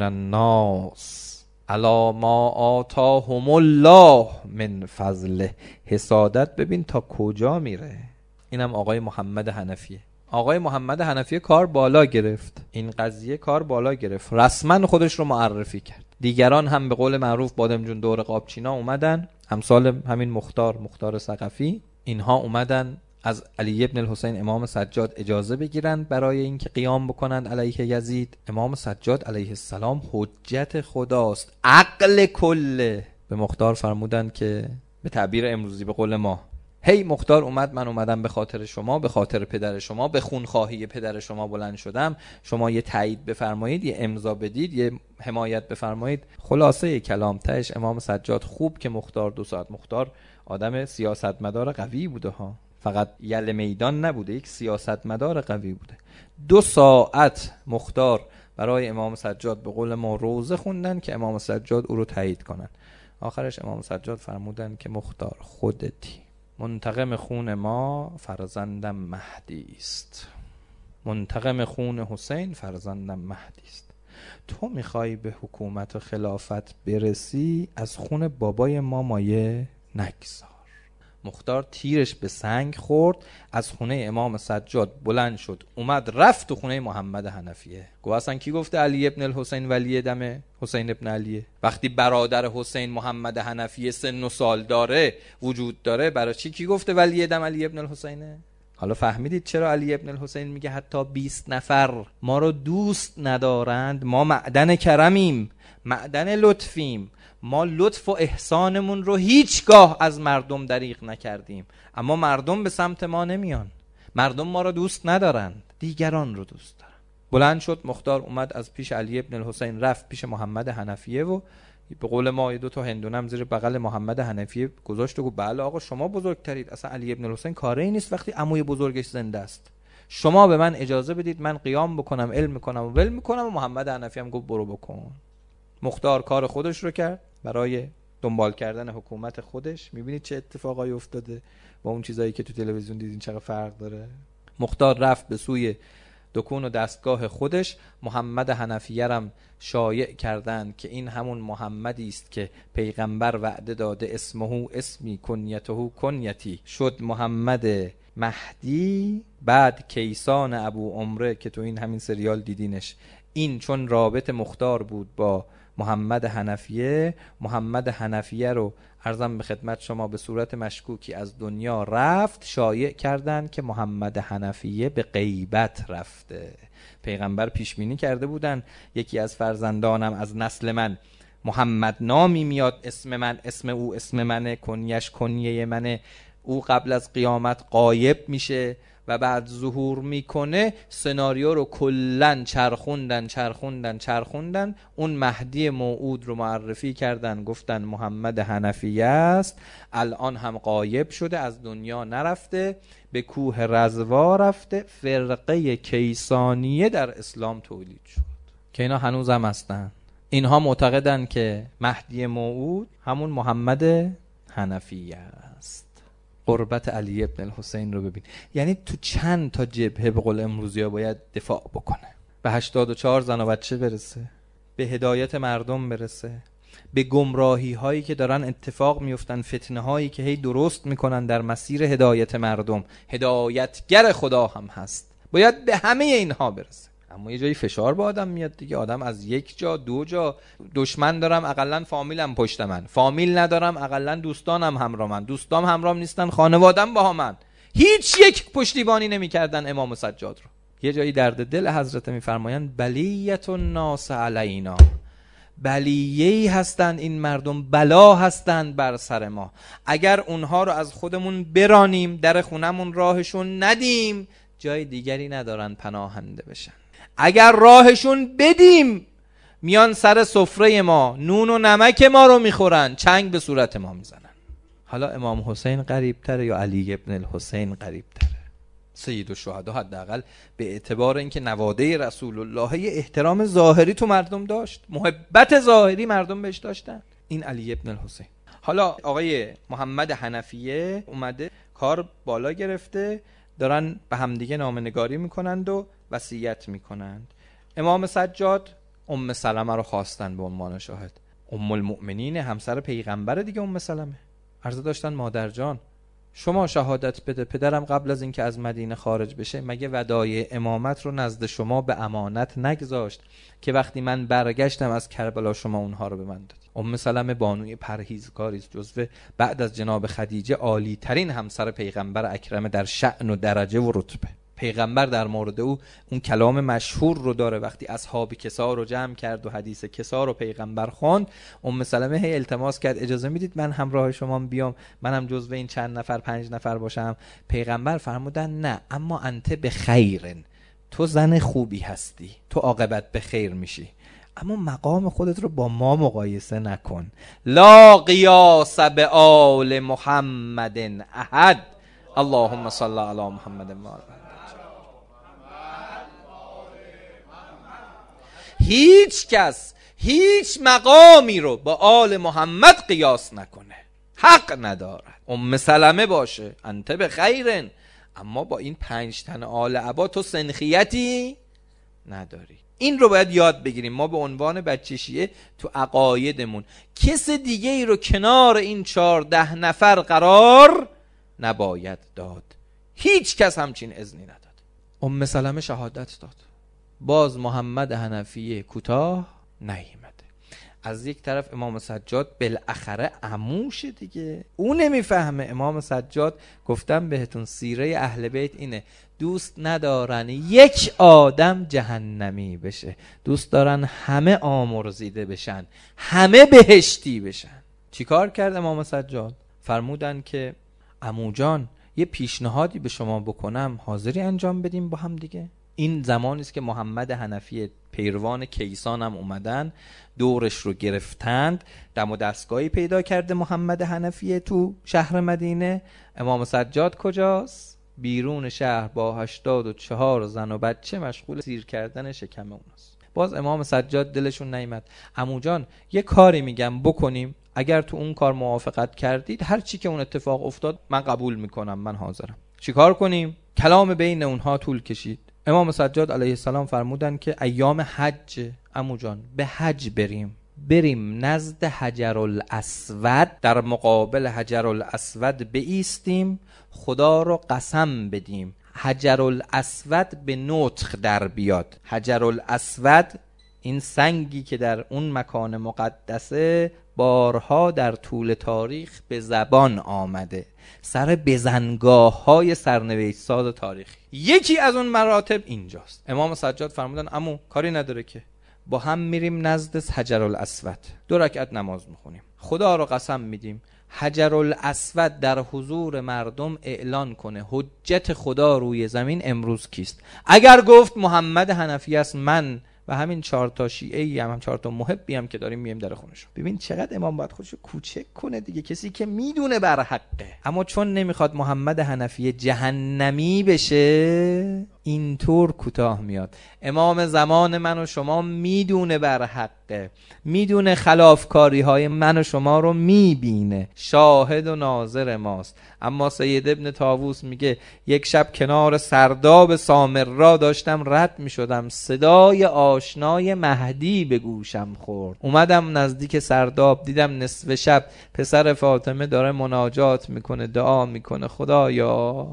الناس الا ما آتاهم الله من فضله. حسادت ببین تا کجا میره. اینم آقای محمد حنفیه. آقای محمد حنفیه کار بالا گرفت، این قضیه کار بالا گرفت، رسما خودش رو معرفی کرد. دیگران هم به قول معروف بادمجون دور قابچینا اومدن، امثال همین مختار ثقفی، اینها اومدن از علی ابن الحسین امام سجاد اجازه بگیرند برای اینکه قیام بکنند علیه یزید. امام سجاد علیه السلام حجت خداست، عقل کله. به مختار فرمودند که به تعبیر امروزی به قول ما، هی مختار اومد، من اومدم به خاطر شما، به خاطر پدر شما، به خونخواهی پدر شما بلند شدم، شما یه تایید بفرمایید، یه امضا بدید، یه حمایت بفرمایید. خلاصه کلام تهش امام سجاد خوب که مختار 2 ساعت، مختار آدم سیاستمدار قوی بوده ها، فقط یل میدان نبوده، یک سیاستمدار قوی بوده. 2 ساعت مختار برای امام سجاد به قول ما روزه خوندن که امام سجاد او رو تایید کنن. آخرش امام سجاد فرمودن که مختار خودتی، منتقم خون ما فرزندم مهدی است، منتقم خون حسین فرزندم مهدی است. تو میخوای به حکومت و خلافت برسی، از خون بابای ما مایه نگذار. مختار تیرش به سنگ خورد، از خونه امام سجاد بلند شد، اومد رفت تو خونه محمد حنفیه. گفت اصلا کی گفته علی ابن الحسین ولی دمه حسین ابن علیه؟ وقتی برادر حسین محمد حنفیه سن و سال داره، وجود داره، برای چی کی گفته ولی دم علی ابن الحسینه؟ حالا فهمیدید چرا علی ابن الحسین میگه حتی 20 نفر ما رو دوست ندارند؟ ما معدن کرمیم، معدن لطفیم، ما لطف و احسانمون رو هیچگاه از مردم دریغ نکردیم، اما مردم به سمت ما نمیان، مردم ما رو دوست ندارند، دیگران رو دوست دارن. بلند شد مختار، اومد از پیش علی ابن الحسین رفت پیش محمد حنفیه و به قول ما 2 تا هندونم زیر بغل محمد حنفیه گذاشت و گفت بله آقا شما بزرگترید، اصلا علی ابن الحسین کاری نیست وقتی عموی بزرگش زنده است، شما به من اجازه بدید من قیام بکنم، علم میکنم و ول میکنم. و محمد حنفیه هم گفت برو بکن. مختار کار خودش رو کرد برای دنبال کردن حکومت خودش. میبینید چه اتفاقایی افتاده با اون چیزایی که تو تلویزیون دیدین چقدر فرق داره. مختار رفت به سوی دکون و دستگاه خودش. محمد حنفیه هم شایع کردند که این همون محمدی است که پیغمبر وعده داده اسمه اسمی کنیته کنیتی، شد محمد مهدی بعد کیسان ابو عمره که تو این همین سریال دیدینش. این چون رابط مختار بود با محمد حنفیه، محمد حنفیه رو عرضم به خدمت شما به صورت مشکوکی از دنیا رفت، شایع کردند که محمد حنفیه به غیبت رفته. پیغمبر پیش بینی کرده بودن یکی از فرزندانم از نسل من محمد نامی میاد، اسم من اسم او اسم منه، کنیش کنیه منه، او قبل از قیامت غایب میشه و بعد ظهور میکنه. سناریو رو کلن چرخوندن اون مهدی موعود رو معرفی کردن، گفتن محمد حنفیه است، الان هم غایب شده، از دنیا نرفته، به کوه رضوا رفته، فرقه کیسانیه در اسلام تولید شد که اینا هنوز هم هستن. اینها معتقدن که مهدی موعود همون محمد حنفیه است. قربت علی ابن الحسین رو ببین، یعنی تو چند تا جبهه به قول امروزی ها باید دفاع بکنه. به 84 زن و بچه برسه، به هدایت مردم برسه، به گمراهی هایی که دارن اتفاق میفتن، فتنه هایی که هی درست میکنن در مسیر هدایت مردم. هدایتگر خدا هم هست، باید به همه اینها برسه. اما یه جایی فشار به آدم میاد دیگه، آدم از یک جا دو جا، دشمن دارم اقلن فامیلم پشت من، فامیل ندارم اقلن دوستانم همراه من، دوستام همراه نیستن خانوادم با من، هیچ یک پشتیبانی نمیکردن امام سجاد رو. یه جایی درد دل حضرت میفرمایند بلیت الناس علینا، بلیه‌ای هستند این مردم، بلا هستند بر سر ما. اگر اونها رو از خودمون برانیم، در خونمون راهشون ندیم، جای دیگری ندارن پناهنده بشن. اگر راهشون بدیم، میان سر سفره ما نون و نمک ما رو میخورن، چنگ به صورت ما میزنن. حالا امام حسین قریب تره یا علی ابن الحسین قریب تره؟ سید الشهدا حداقل به اعتبار اینکه نواده رسول الله یه احترام ظاهری تو مردم داشت، محبت ظاهری مردم بهش داشتن، این علی ابن الحسین. حالا آقای محمد حنفیه اومده کار بالا گرفته، دارن به همدیگه نامه‌نگاری میکنند و وصیت میکنند. امام سجاد ام سلمه رو خواستن به عنوان شاهد. ام المؤمنین همسر پیغمبر دیگه ام سلمه. عرضه داشتن مادر جان شما شهادت بده، پدرم قبل از اینکه از مدینه خارج بشه مگه ودایع امامت رو نزد شما به امانت نگذاشت که وقتی من برگشتم از کربلا شما اونها رو به من دادید؟ ام سلمه بانوی پرهیزکاری است، جزو بعد از جناب خدیجه عالی ترین همسر پیغمبر اکرم در شأن و درجه و رتبه. پیغمبر در مورد او اون کلام مشهور رو داره، وقتی اصحاب کسا رو جمع کرد و حدیث کسا رو پیغمبر خواند، ام سلمه هی التماس کرد اجازه میدید من همراه شما بیام، منم جزو این چند نفر 5 نفر باشم؟ پیغمبر فرمودن نه، اما انت به خیرن، تو زن خوبی هستی، تو عاقبت به خیر میشی، اما مقام خودت رو با ما مقایسه نکن. لا قیاس به آل محمد احد. اللهم صل علی محمد و آل. هیچ کس هیچ مقامی رو با آل محمد قیاس نکنه، حق ندارد. ام سلمه باشه انت به خیرن، اما با این 5 تن آل عبا تو سنخیتی نداری. این رو باید یاد بگیریم. ما به عنوان بچه شیعه تو عقایدمون کس دیگه ای رو کنار این 14 نفر قرار نباید داد. هیچ کس همچین اذنی نداد. ام سلمه شهادت داد، باز محمد حنفیه کوتاه نیامده. از یک طرف امام سجاد بالاخره عموشه دیگه، او نمیفهمه. امام سجاد گفتم بهتون سیره اهل بیت اینه، دوست ندارن یک آدم جهنمی بشه، دوست دارن همه آمرزیده بشن، همه بهشتی بشن. چیکار کرد امام سجاد؟ فرمودن که عمو جان یه پیشنهادی به شما بکنم، حاضری انجام بدیم با هم دیگه؟ این زمانی است که محمد حنفی پیروان کیسان هم اومدن دورش رو گرفتند. دم و دستگاهی پیدا کرده محمد حنفی تو شهر مدینه. امام سجاد کجاست؟ بیرون شهر با 84 زن و بچه مشغول سیر کردن شکم اوناست. باز امام سجاد دلشون نیامد. عمو جان یه کاری میگم بکنیم، اگر تو اون کار موافقت کردید هر چی که اون اتفاق افتاد من قبول میکنم، من حاضرم. چیکار کنیم؟ کلام بین اونها طول کشید. امام سجاد علیه السلام فرمودن که ایام حج عمو جان به حج بریم نزد حجر الاسود، در مقابل حجر الاسود بایستیم، خدا رو قسم بدیم حجر الاسود به نطق در بیاد. حجر الاسود این سنگی که در اون مکان مقدسه بارها در طول تاریخ به زبان آمده، سر بزنگاه های سرنوشت ساز تاریخی، یکی از اون مراتب اینجاست. امام سجاد فرمودن عمو کاری نداره که با هم میریم نزد حجرالاسود 2 رکعت نماز میخونیم. خدا رو قسم میدیم حجرالاسود در حضور مردم اعلان کنه حجت خدا روی زمین امروز کیست. اگر گفت محمد حنفی است، من و همین 4 تا شیعه‌ای هم 4 تا محبی هم که داریم میم در خونشون. ببین چقدر امام باید خودشو کوچک کنه دیگه، کسی که میدونه بر حقه، اما چون نمیخواد محمد حنفی جهنمی بشه اینطور کوتاه میاد. امام زمان من و شما میدونه بر حقه، میدونه خلافکاری های من و شما رو میبینه، شاهد و ناظر ماست. اما سید ابن طاووس میگه یک شب کنار سرداب سامرا داشتم رد میشدم، صدای آشنای مهدی به گوشم خورد. اومدم نزدیک سرداب، دیدم نصف شب پسر فاطمه داره مناجات میکنه، دعا میکنه خدایا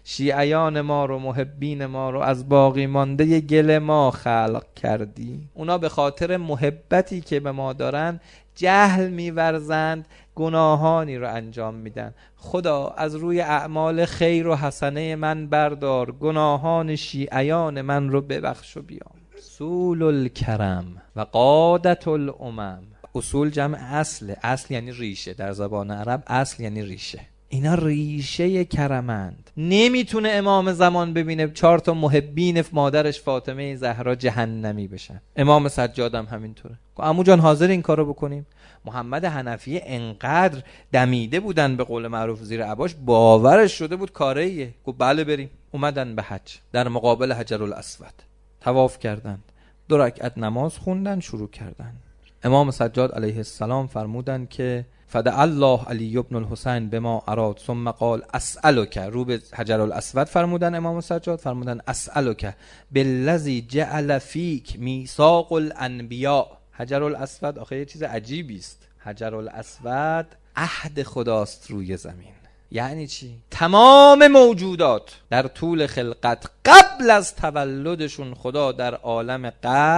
شیعیان ما رو، محبین ما رو از باقی مانده گل ما خلق کردی. اونا به خاطر محبتی که به ما دارن جهل میورزند، گناهانی رو انجام میدن. خدا از روی اعمال خیر و حسنه من بردار، گناهان شیعیان من رو ببخش و بیام. اصول الکرم و قادت الامم. اصول جمع اصل، اصل یعنی ریشه، در زبان عرب اصل یعنی ریشه. اینا ریشه کرمند. نمیتونه امام زمان ببینه 4 تا محبین مادرش فاطمه زهرا جهنمی بشن. امام سجاد هم همینطوره. عمو جان حاضر این کارو بکنیم؟ محمد حنفی انقدر دمیده بودن به قول معروف زیر عباش، باورش شده بود کاریه. گفت بله بریم. اومدن به حج، در مقابل حجرالاسود طواف کردند، 2 رکعت نماز خوندن، شروع کردن. امام سجاد علیه السلام فرمودن که فدع الله علی ابن الحسین بما اراد ثم قال اسألک. رو به حجرالاسود فرمودن امام سجاد، فرمودن اسألک بالذی جعل فیک میثاق الانبیاء. حجرالاسود آخه یه چیز عجیبی است. حجرالاسود عهد خداست روی زمین. یعنی چی؟ تمام موجودات در طول خلقت قبل از تولدشون خدا در عالم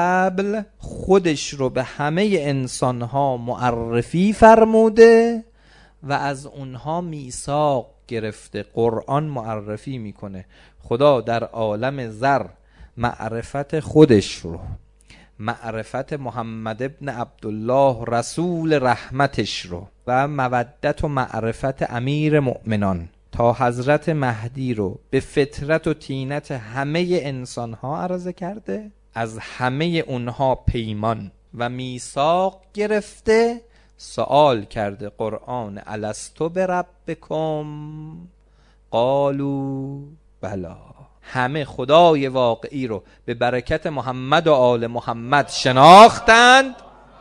قبل خودش رو به همه انسانها معرفی فرموده و از اونها میثاق گرفته. قرآن معرفی میکنه خدا در عالم ذر معرفت خودش رو، معرفت محمد ابن عبدالله رسول رحمتش رو و مودت و معرفت امیر مؤمنان تا حضرت مهدی رو به فطرت و طینت همه انسانها عرضه کرده. از همه اونها پیمان و میثاق گرفته. سوال کرده قرآن الستو بربکم قالوا بلا. همه خدای واقعی رو به برکت محمد و آل محمد شناختند.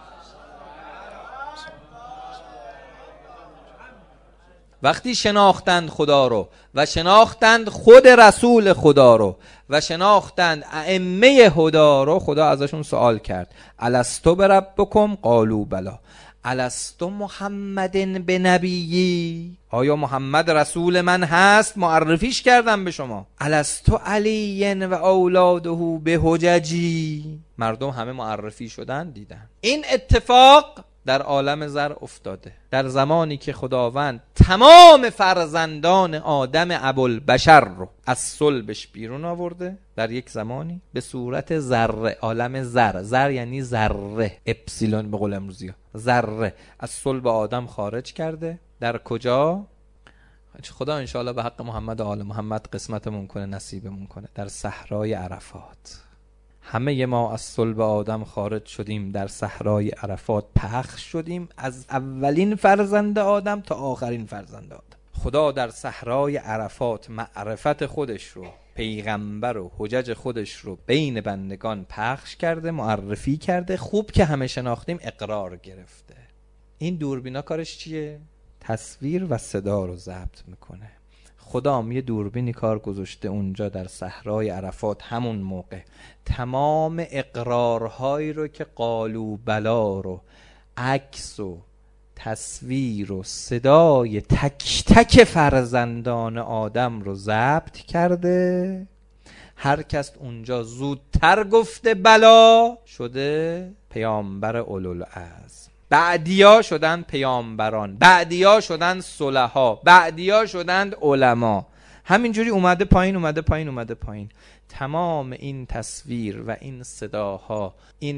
وقتی شناختند خدا رو و شناختند خود رسول خدا رو و شناختند ائمه هدا رو، خدا ازشون سوال کرد الستو بربکم قالوا بلا الستو محمد بنبیی. آیا محمد رسول من هست؟ معرفیش کردم به شما. الستو علی و اولاده بحججی. مردم همه معرفی شدن، دیدن. این اتفاق در عالم ذر افتاده در زمانی که خداوند تمام فرزندان آدم ابوالبشر رو از صلبش بیرون آورده در یک زمانی به صورت ذره. عالم ذر، ذر یعنی ذره، اپسیلون به قول امروزی، ذره از صلب آدم خارج کرده. در کجا؟ خدا انشاءالله به حق محمد و آل محمد قسمتمون کنه، نصیبمون کنه. در صحرای عرفات. همه ما از صلب آدم خارج شدیم، در صحرای عرفات پخش شدیم، از اولین فرزند آدم تا آخرین فرزند آدم. خدا در صحرای عرفات معرفت خودش رو، پیغمبر و حجج خودش رو بین بندگان پخش کرده، معرفی کرده. خوب که همه شناختیم، اقرار گرفته. این دوربینا کارش چیه؟ تصویر و صدا رو ضبط میکنه. خدا هم یه دوربینی کار گذاشته اونجا در صحرای عرفات. همون موقع تمام اقرارهایی رو که قالوا بلا رو، عکس و تصویر و صدای تک تک فرزندان آدم رو ضبط کرده. هر کس اونجا زودتر گفته بلا شده پیامبر اولوالعزم. بعدیا شدن پیامبران، بعدیا شدن صلحا، بعدیا شدند علما. همینجوری اومده پایین اومده پایین اومده پایین. تمام این تصویر و این صداها، این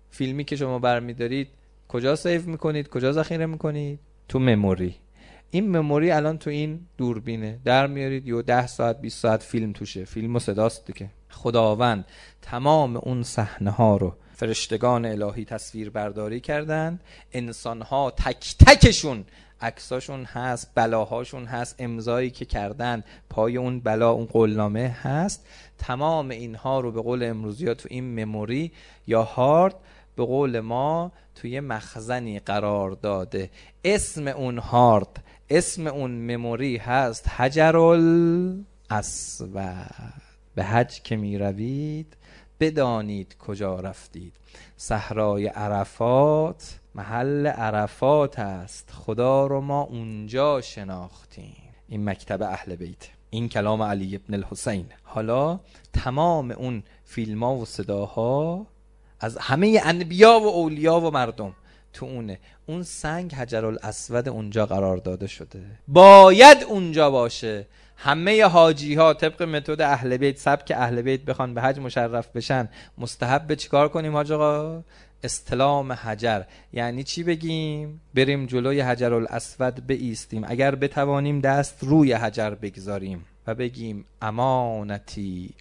فیلمی که شما برمی‌دارید کجا سیو میکنید؟ کجا ذخیره میکنید؟ تو مموری. این مموری الان تو این دوربینه، در میارید یه 10 ساعت 20 ساعت فیلم توشه، فیلم و صداست دیگه. خداوند تمام اون صحنه ها رو فرشتگان الهی تصویر برداری کردن، انسان ها تک تکشون عکساشون هست، بلاهاشون هست، امضایی که کردن پای اون بلا اون قولنامه هست. تمام اینها رو به قول امروزی ها تو این مموری یا هارد به قول ما توی مخزنی قرار داده. اسم اون هارد، اسم اون مموری هست حجرالاسود. به حج که می روید بدانید کجا رفتید. صحرای عرفات محل عرفات است، خدا رو ما اونجا شناختیم. این مکتب اهل بیت، این کلام علی ابن الحسین. حالا تمام اون فیلم ها و صداها از همه انبیا و اولیا و مردم تو اونه. اون سنگ حجرالاسود اونجا قرار داده شده، باید اونجا باشه. همه حاجی ها طبق متد اهل بیت، سبک اهل بیت بخوان به حج مشرف بشن، مستحب چیکار کنیم حاج آقا؟ استلام حجر. یعنی چی بگیم؟ بریم جلوی حجرالاسود بایستیم، اگر بتوانیم دست روی حجر بگذاریم و بگیم امانتی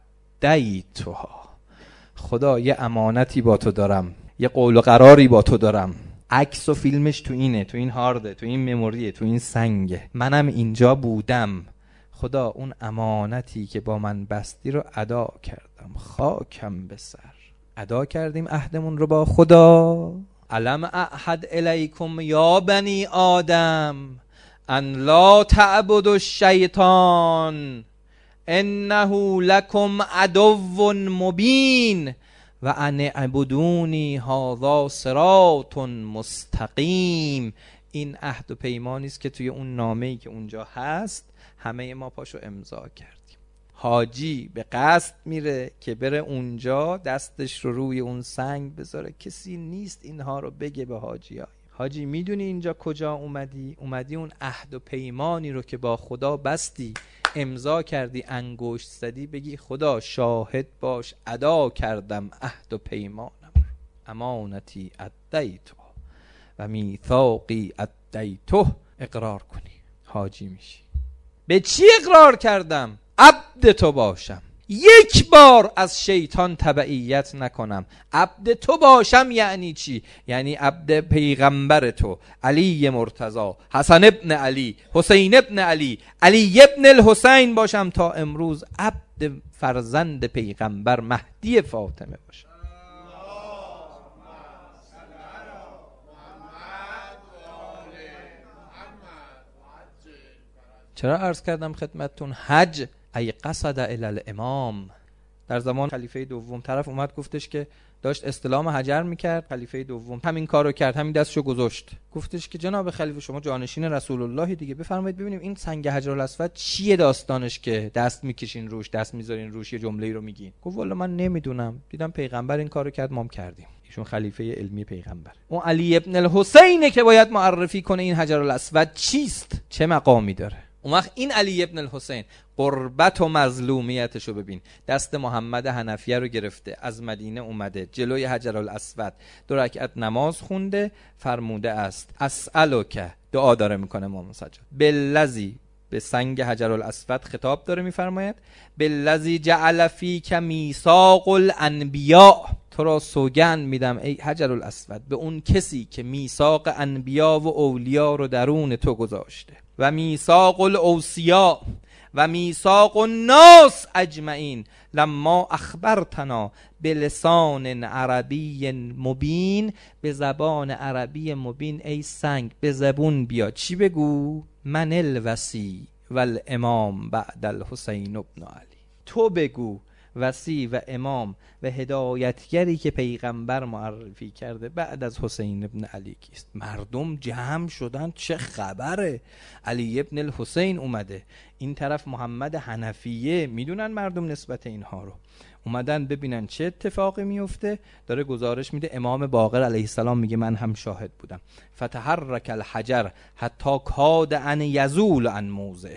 ادیتها، خدا یه امانتی با تو دارم، یه قول و قراری با تو دارم. عکس و فیلمش تو اینه، تو این هارده، تو این مموریه، تو این سنگه، منم اینجا بودم. خدا اون امانتی که با من بستی رو ادا کردم، خاکم به سر. ادا کردیم عهدمون رو با خدا. علم اعهد الیکم یا بنی آدم ان لا تعبدوا الشیطان انه لکم عدو مبین و ان اعبدونی هذا صراط مستقیم. این عهد و پیمانی است که توی اون نامه‌ای که اونجا هست همه ما پاشو امضا کردیم. حاجی به قصد میره که بره اونجا دستش رو روی اون سنگ بذاره، کسی نیست اینها رو بگه به حاجی ها. حاجی میدونی اینجا کجا اومدی؟ اومدی اون عهد و پیمانی رو که با خدا بستی، امضا کردی، انگشت زدی، بگی خدا شاهد باش ادا کردم عهد و پیمانم، امانتی ادیتو و میثاقی ادیتو. اقرار کنی حاجی میشی. به چی اقرار کردم؟ عبد تو باشم، یک بار از شیطان تبعیت نکنم. عبد تو باشم یعنی چی؟ یعنی عبد پیغمبر تو، علی مرتضی، حسن ابن علی، حسین ابن علی، علی ابن الحسین باشم تا امروز. عبد فرزند پیغمبر مهدی فاطمه باشم. چرا عرض کردم خدمتتون حج ای قصد الی الامام؟ در زمان خلیفه دوم طرف اومد گفتش که داشت استلام حجر میکرد، خلیفه دوم همین کارو کرد، همین دستشو گذاشت، گفتش که جناب خلیفه شما جانشین رسول الله دیگه، بفرمایید ببینیم این سنگ حجرالاسود چیه داستانش که دست میکشین روش، دست میذارین روش، یه جمله‌ای رو میگین. گفت والله من نمیدونم، دیدم پیغمبر این کارو کرد، ما هم کردیم. ایشون خلیفه علمی پیغمبر. اون علی ابن الحسینه که باید معرفی کنه این حجرالاسود چیست، چه مقامی داره. اون وقت این علی ابن الحسین قربت و مظلومیتش رو ببین، دست محمد حنفیه رو گرفته، از مدینه اومده جلوی حجرالاسود 2 رکعت نماز خونده، فرموده است اسألک، دعا داره میکنه امام سجاد، بالذی، به سنگ حجرالاسود خطاب داره میفرماید، بالذی جعل فیک میثاق الانبیاء، تو را سوگند میدم ای حجرالاسود به اون کسی که میثاق انبیا و اولیا رو درون تو گذاشته، و میثاق الاوصیا و میثاق الناس اجمعین لما اخبرتنا بلسان عربی مبین، به زبان عربی مبین ای سنگ به زبون بیا. چی بگو؟ من الوصی و الامام بعد الحسین ابن علی. تو بگو وصی و امام و هدایتگری که پیغمبر معرفی کرده بعد از حسین ابن علی کیست؟ مردم جمع شدن، چه خبره؟ علی ابن الحسین اومده، این طرف محمد حنفیه، میدونن مردم نسبت اینها رو، اومدن ببینن چه اتفاقی میفته. داره گزارش میده امام باقر علیه السلام میگه من هم شاهد بودم. فتحرک الحجر حتی کاد ان یزول عن موضع،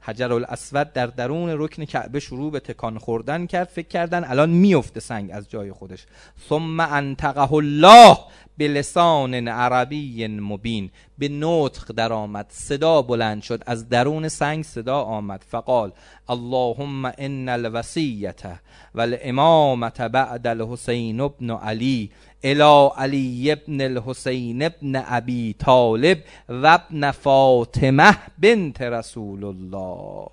حجر الاسود در درون رکن کعبه شروع به تکان خوردن کرد. فکر کردن الان میفته سنگ از جای خودش. ثم انطقه الله بلسان عربی مبین، به نطق در آمد، صدا بلند شد، از درون سنگ صدا آمد. فقال اللهم ان الوصیة والامامة بعد الحسین بن علی الى علی ابن الحسین ابن ابی طالب و ابن فاطمه بنت رسول الله.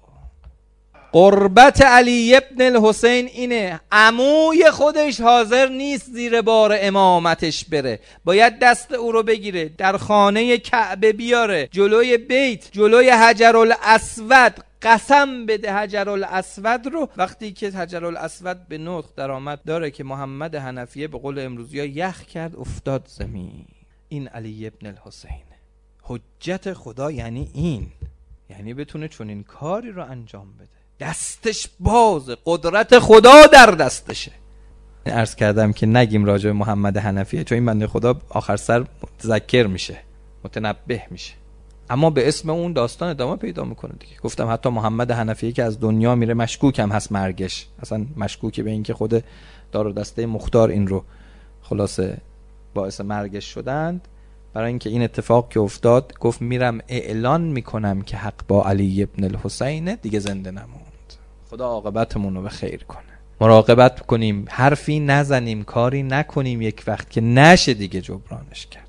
قربت علی ابن الحسین اینه، عموی خودش حاضر نیست زیر بار امامتش بره، باید دست او رو بگیره، در خانه کعبه بیاره، جلوی بیت، جلوی حجر الاسود قسم بده حجر الاسود رو. وقتی که حجر الاسود به نطق در آمد داره که محمد حنفیه به قول امروزی ها یخ کرد افتاد زمین. این علی ابن الحسین حجت خدا، یعنی این، یعنی بتونه چنین کاری رو انجام بده، دستش باز، قدرت خدا در دستشه. عرض کردم که نگیم راجع به محمد حنفیه، چون این بنده خدا آخر سر متذکر میشه، متنبه میشه، اما به اسم اون داستان ادامه پیدا میکنه دیگه. گفتم حتی محمد حنفیه که از دنیا میره مشکوک هم هست مرگش، اصلا مشکوکه به این که خود دار و دسته مختار این رو خلاصه باعث مرگش شدند. برای اینکه این اتفاق که افتاد گفت میرم اعلان میکنم که حق با علی ابن الحسین، دیگه زنده نموند. خدا عاقبتمون رو به خیر کنه. مراقبت کنیم، حرفی نزنیم، کاری نکنیم یک وقت که نشه دیگه جبرانش کرد.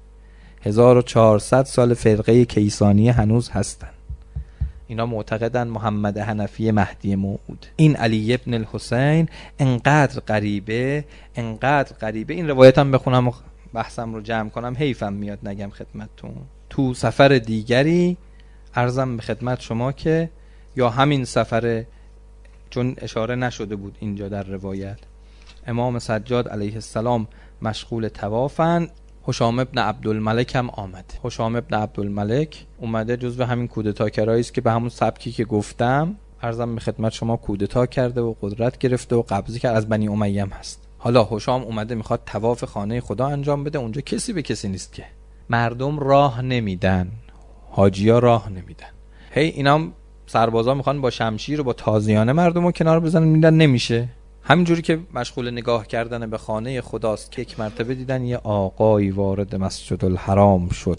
1400 سال فرقه کیسانی هنوز هستن. اینا معتقدن محمد حنفی مهدی موعود. این علی ابن الحسین انقدر غریبه، انقدر غریبه. این روایت هم بخونم و بحثم رو جمع کنم، حیفم میاد نگم خدمتتون. تو سفر دیگری عرضم به خدمت شما که یا همین سفر، چون اشاره نشده بود اینجا در روایت، امام سجاد علیه السلام مشغول طوافن، هشام ابن عبدالملک هم آمد. هشام ابن عبدالملک اومده، جزو همین کودتاکرایی است که به همون سبکی که گفتم عرضم به خدمت شما کودتا کرده و قدرت گرفته و قبضی کرد، از بنی امیه هست. حالا هشام اومده میخواد طواف خانه خدا انجام بده، اونجا کسی به کسی نیست که، مردم راه نمیدن، حاجیا راه نمیدن، هی اینام سربازا میخوان با شمشیر و با تازیانه مردمو کنار بزنن، میدن نمیشه. همینجوری که مشغول نگاه کردن به خانه خداست که یک مرتبه دیدن یه آقایی وارد مسجد الحرام شد،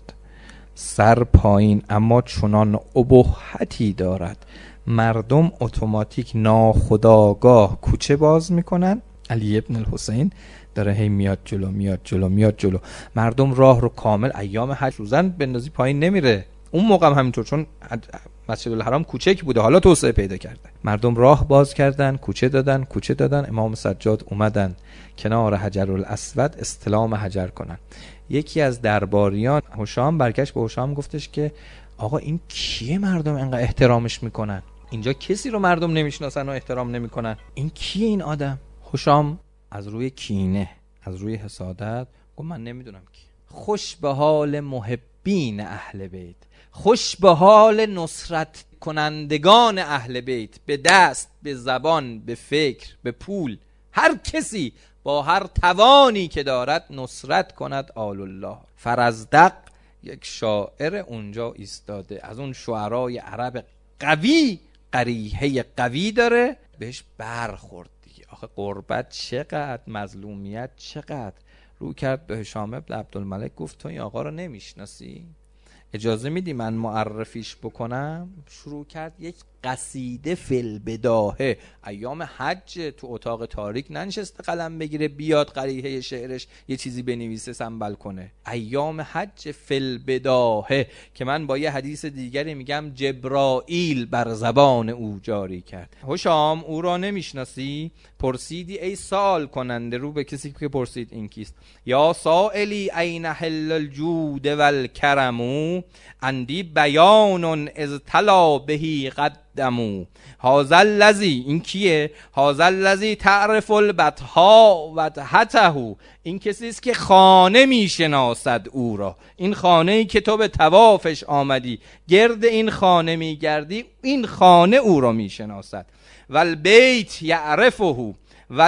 سر پایین، اما چنان ابهتی دارد، مردم اتوماتیک ناخودآگاه کوچه باز میکنن. علی ابن الحسین داره هی میاد جلو، میاد جلو، میاد جلو، مردم راه رو کامل، ایام حج روزن بندازی پایین نمیره، اون موقع هم همینطور، چون مسجد الحرام کوچک بوده، حالا توسعه پیدا کرده. مردم راه باز کردن، کوچه دادن، کوچه دادن. امام سجاد اومدن کنار حجر الاسود استلام حجر کنن. یکی از درباریان هشام برگشت به هشام گفتش که آقا این کیه مردم انقدر احترامش میکنن؟ اینجا کسی رو مردم نمیشناسن و احترام نمیکنن، این کیه این آدم؟ هشام از روی کینه، از روی حسادت گفت من نمیدونم کی. خوش به حال محبین اهل بیت، خوش به حال نصرت کنندگان اهل بیت، به دست، به زبان، به فکر، به پول، هر کسی با هر توانی که دارد نصرت کند آل الله. فرزدق یک شاعر اونجا ایستاده، از اون شعرای عرب قوی، قریحه قوی داره، بهش برخورد دیگه. آخه قربت چقدر، مظلومیت چقدر. رو کرد به هشام ابن عبدالملک گفت تو این آقا رو نمیشناسی؟ اجازه میدی من معرفیش بکنم؟ شروع کرد یک قصیده فی‌البداهه، ایام حج تو اتاق تاریک ننشسته قلم بگیره بیاد قریحه شعرش یه چیزی بنویسه سنبل کنه، ایام حج فی‌البداهه که من با یه حدیث دیگری میگم جبرائیل بر زبان او جاری کرد. هشام او را نمیشناسی؟ پرسیدی ای سوال کننده، رو به کسی که پرسید این کیست. یا سائلی این حل الجود والکرم اندی بیان از طلا بهی قدمو. هذا الذی، این کیه؟ هذا الذی تعرف البطحا وضحته، این کسی است که خانه میشناسد او را. این خانه ای که تو به طوافش آمدی، گرد این خانه میگردی، این خانه او را میشناسد. والبیت یعرفه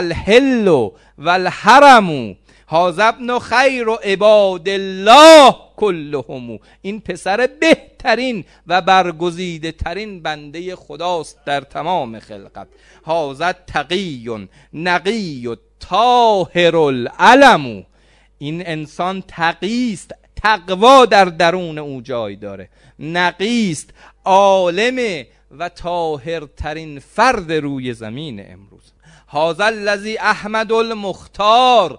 والحل والحرم، هذا ابن خیر عباد الله کلهم، این پسر بهترین و برگزیده ترین بنده خداست در تمام خلقت. هذا تقی نقی طاهر العلم، این انسان تقیست، تقوا در درون او جای داره، نقیست، عالم و طاهرترین فرد روی زمین امروز. هذا الذی احمد المختار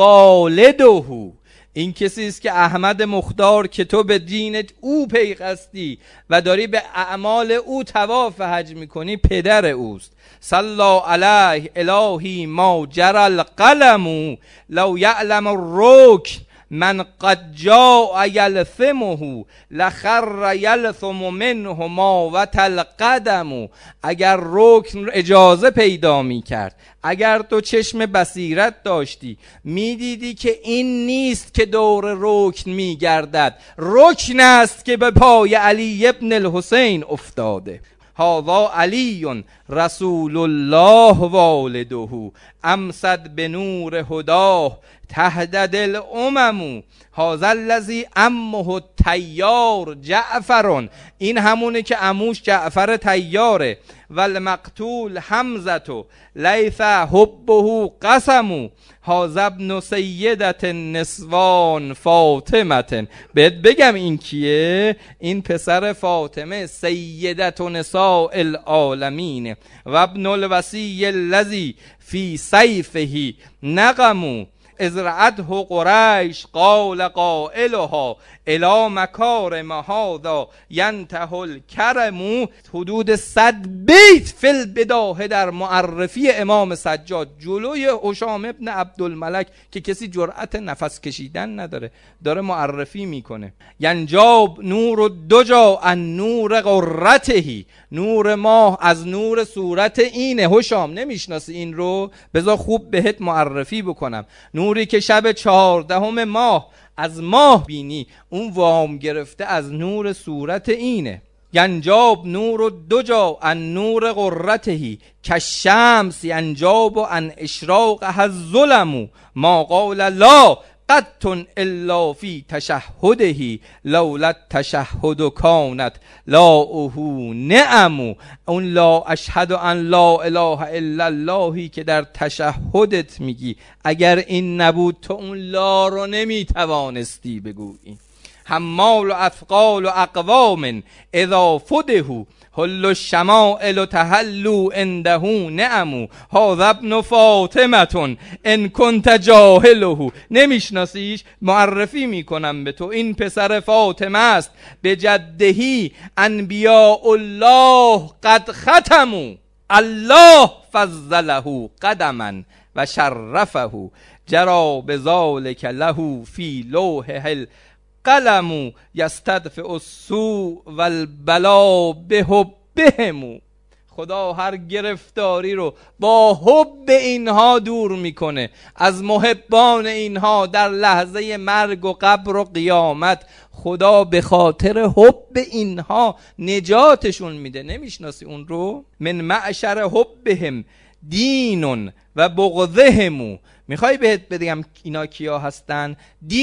والده، این کسی است که احمد مختار که تو به دین او پیغستی و داری به اعمال او طواف حج میکنی، پدر اوست. صلی علیه الهی ما جرى القلم لو یعلم الرکن من قد جاء یلثمه لخر یلثم منه ما وتل قدم. اگر رکن اجازه پیدا می کرد، اگر تو چشم بصیرت داشتی، می دیدی که این نیست که دور رکن می گردد، رکن است که به پای علی ابن الحسین افتاده. هذا علی رسول الله والده امسد به نور هداه تهدد الامم. هذا الذی عمه الطیار جعفر، این همونه که عموش جعفر طیاره. والمقتول حمزه لیس حبه قسم. هذا ابن سیدت النسوان فاطمه، بهت بگم این کیه؟ این پسر فاطمه سیدت نساء العالمین. و ابن الوصی الذی فی سیفه نقم. اذ رأته قریش قال قائلها الی مکارم هذا ینتهی الکرم. حدود 100 بیت فی البداهه در معرفی امام سجاد جلوی هشام ابن عبدالملک که کسی جرأت نفس کشیدن نداره، داره معرفی میکنه. ینجاب نور الدجا عن نور قرته، نور ماه از نور صورت اینه. هشام نمیشناسی این رو؟ بذار خوب بهت معرفی بکنم. نوری که شب 14 ماه از ماه بینی، اون وام گرفته از نور صورت اینه. ینجاب نور الدجا عن نور قرته کالشمس ینجاب عن اشراقها الظلم. ما قال لا قط الا فی تشهده لولا التشهد کانت لاؤه نعم. اون لا اشهد ان لا اله الا اللهی که در تشهدت میگی، اگر این نبود تو اون لا رو نمیتوانستی بگویی. حمال و اثقال و اقوام اذا فده هل الشمائل تهلو عنده نعم. هذا ابن فاطمه ان کنت جاهله، نمیشناسیش؟ معرفی میکنم به تو، این پسر فاطمه است. به جدهی انبیاء الله قد ختموا الله فضله قدما و شرفه جرى بذلک له فی لوحه قلم یستدفع السوء والبلا بحبهم. خدا هر گرفتاری رو با حب اینها دور میکنه. از محبان اینها در لحظه مرگ و قبر و قیامت خدا به خاطر حب اینها نجاتشون میده. نمیشناسی اون رو؟ من معشر حبهم دین و بغضهم. میخوای بهت بگم اینا کیا هستن؟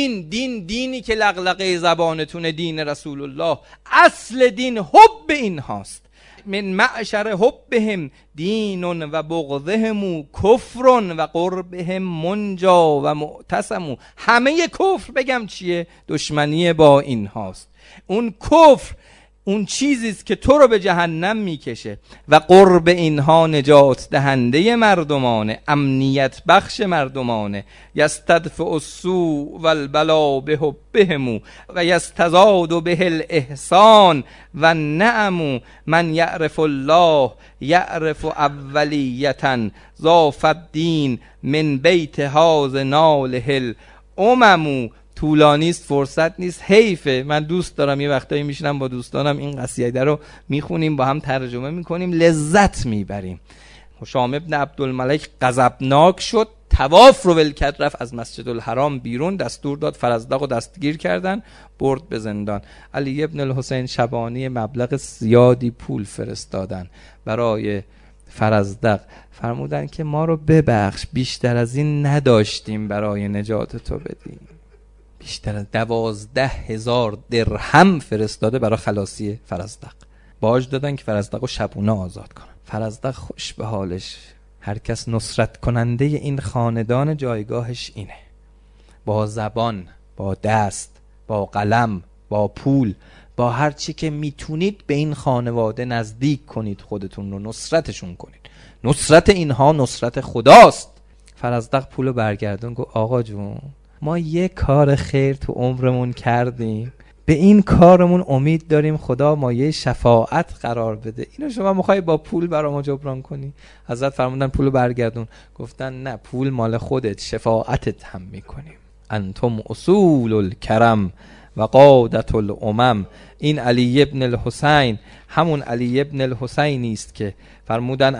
دینی که لغلقه زبانتونه، دین رسول الله. اصل دین حب این هاست. من معشر حبهم دین و بغضهم کفر و قربهم منجا و معتصم. همه کفر بگم چیه؟ دشمنی با این هاست. اون کفر اون چیزیست که تو رو به جهنم میکشه و قرب اینها نجات دهنده مردمانه، امنیت بخش مردمانه. یستدفع السوء والبلا بحبهم و یستزاد به الاحسان و نعم. من یعرف الله یعرف اولیتا ضاف الدین من بیت هاز ناله الامم. طولانیست، فرصت نیست، حیفه. من دوست دارم یه وقتایی میشینم با دوستانم این قصیده رو میخونیم، با هم ترجمه میکنیم، لذت میبریم. هشام ابن عبدالملک غضبناک شد، طواف رو ول کرد، رفت از مسجد الحرام بیرون، دستور داد فرزدق رو دستگیر کردن، برد به زندان. علی ابن الحسین شبانی مبلغ زیادی پول فرستادن برای فرزدق، فرمودن که ما رو ببخش، بیشتر از این نداشتیم برای نجات تو بدیم. بیشتر از 12,000 درهم فرستاده برای خلاصی فرزدق. باج دادن که فرزدق رو شبونه آزاد کنن. فرزدق خوش به حالش، هر کس نصرت کننده این خاندان جایگاهش اینه. با زبان، با دست، با قلم، با پول، با هر چی که میتونید به این خانواده نزدیک کنید، خودتون رو نصرتشون کنید. نصرت اینها نصرت خداست. فرزدق پولو برگردون، گفت آقا جون ما یه کار خیر تو عمرمون کردیم، به این کارمون امید داریم خدا مایه شفاعت قرار بده، اینو شما میخوای با پول برای ما جبران کنی؟ حضرت فرمودن پولو برگردون. گفتن نه، پول مال خودت، شفاعتت هم میکنیم. انتم اصول الکرم و قادة الامم. این علی ابن الحسین همون علی ابن الحسینی است که فرمودن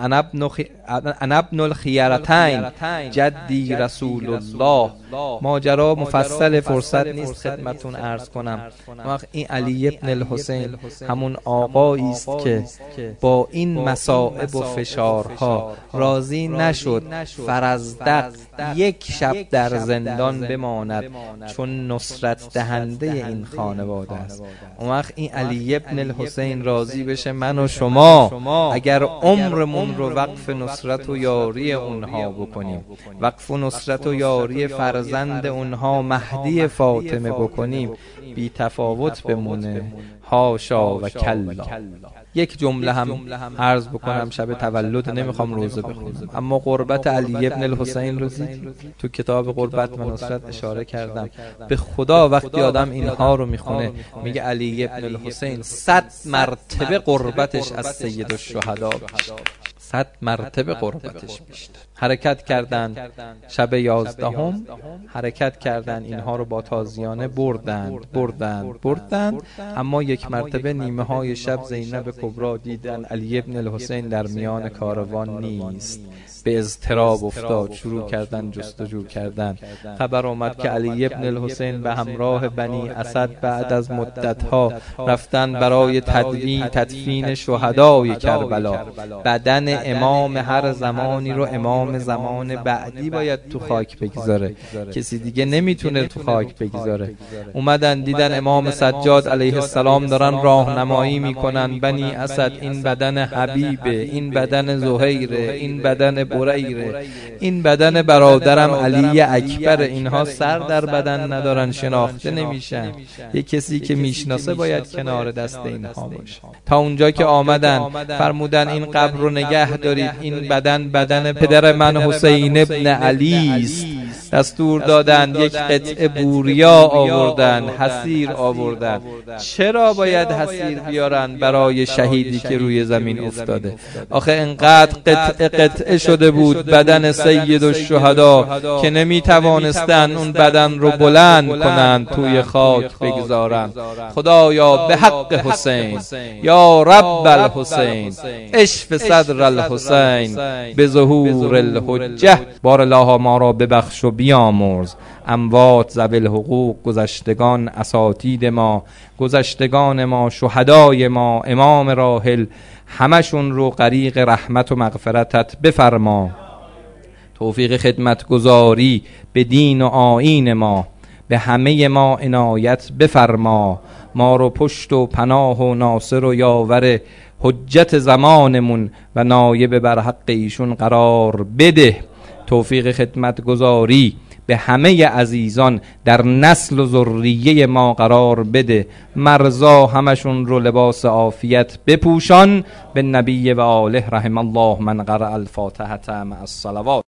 انا ابن الخیرتین جدی رسول الله. ماجرا مفصل، فرصت نیست خدمتون عرض کنم. این علی ابن الحسین همون آقایی است که با این مصائب و فشارها راضی نشد فرزدق یک شب در زندان بماند، چون نصرت دهنده این خانواده است. اون وقت این علی ابن الحسین راضی بشه من و شما اگر عمرمون رو وقف نصرت و یاری اونها بکنیم، وقف نصرت و یاری فرزند اونها مهدی فاطمه بکنیم، بی تفاوت بمونه. هاشا و کلا. یک جمله هم عرض بکنم، شب تولد نمیخوام روزه بخونم، اما قربت علی ابن الحسین رو تو کتاب قربت و نصرت اشاره کردم. به خدا وقتی آدم اینها رو میخونه میگه علی ابن الحسین 100 مرتبه قربتش از سید الشهدا بیشتر، 100 مرتبه قربتش بیشتر. حرکت کردن شب 11، حرکت کردن اینها رو با تازیانه بردند، اما یک مرتبه نیمه های شب زینب کبرا دیدن علی ابن الحسین در میان کاروان نیست، به اضطراب افتاد، شروع کردن جستجو کردن. خبر آمد که علی ابن الحسین به همراه بنی اسد بعد از مدتها رفتن برای تدفین شهدای کربلا. بدن امام هر زمانی رو امام زمان بعدی باید تو خاک بگذاره، کسی دیگه نمیتونه تو خاک بگذاره. اومدن دیدن امام سجاد علیه السلام دارن راهنمایی میکنن، بنی اسد این بدن حبیبه، این بدن زهیره، این بدن بریره، این بدن برادرم علی اکبر. اینها سر در بدن ندارن، شناخته نمیشن. یک کسی که میشناسه باید کنار دست اینها باشه. تا اونجا که آمدن فرمودن این قبر رو نگه دارید، این بدن پدر من حسین ابن علی است. دستور دادن یک قطعه بوریا آوردن، حسیر آوردن. چرا باید حسیر بیارن؟ برای شهیدی که روی زمین افتاده. آخه انقدر قطعه شده بود بدن سید الشهدا که نمی توانستن اون بدن رو بلند کنن توی خاک بگذارن. خدایا به حق حسین، یا رب الحسین، اشف صدر الحسین به ظهور الحجه. بار الله ما را ببخش و بیامرز. اموات ذوی الحقوق، گذشتگان اساتید ما، گذشتگان ما، شهدای ما، امام راحل، همشون رو غریق رحمت و مغفرتت بفرما. توفیق خدمت گزاری به دین و آیین ما، به همه ما عنایت بفرما. ما رو پشت و پناه و ناصر و یاور حجت زمانمون و نایب بر حق ایشون قرار بده. توفیق خدمت گزاری به همه عزیزان در نسل و ذریه ما قرار بده. مرزا همشون رو لباس عافیت بپوشان. به نبی و آله رحم الله من قرأ الفاتحه مع الصلوات.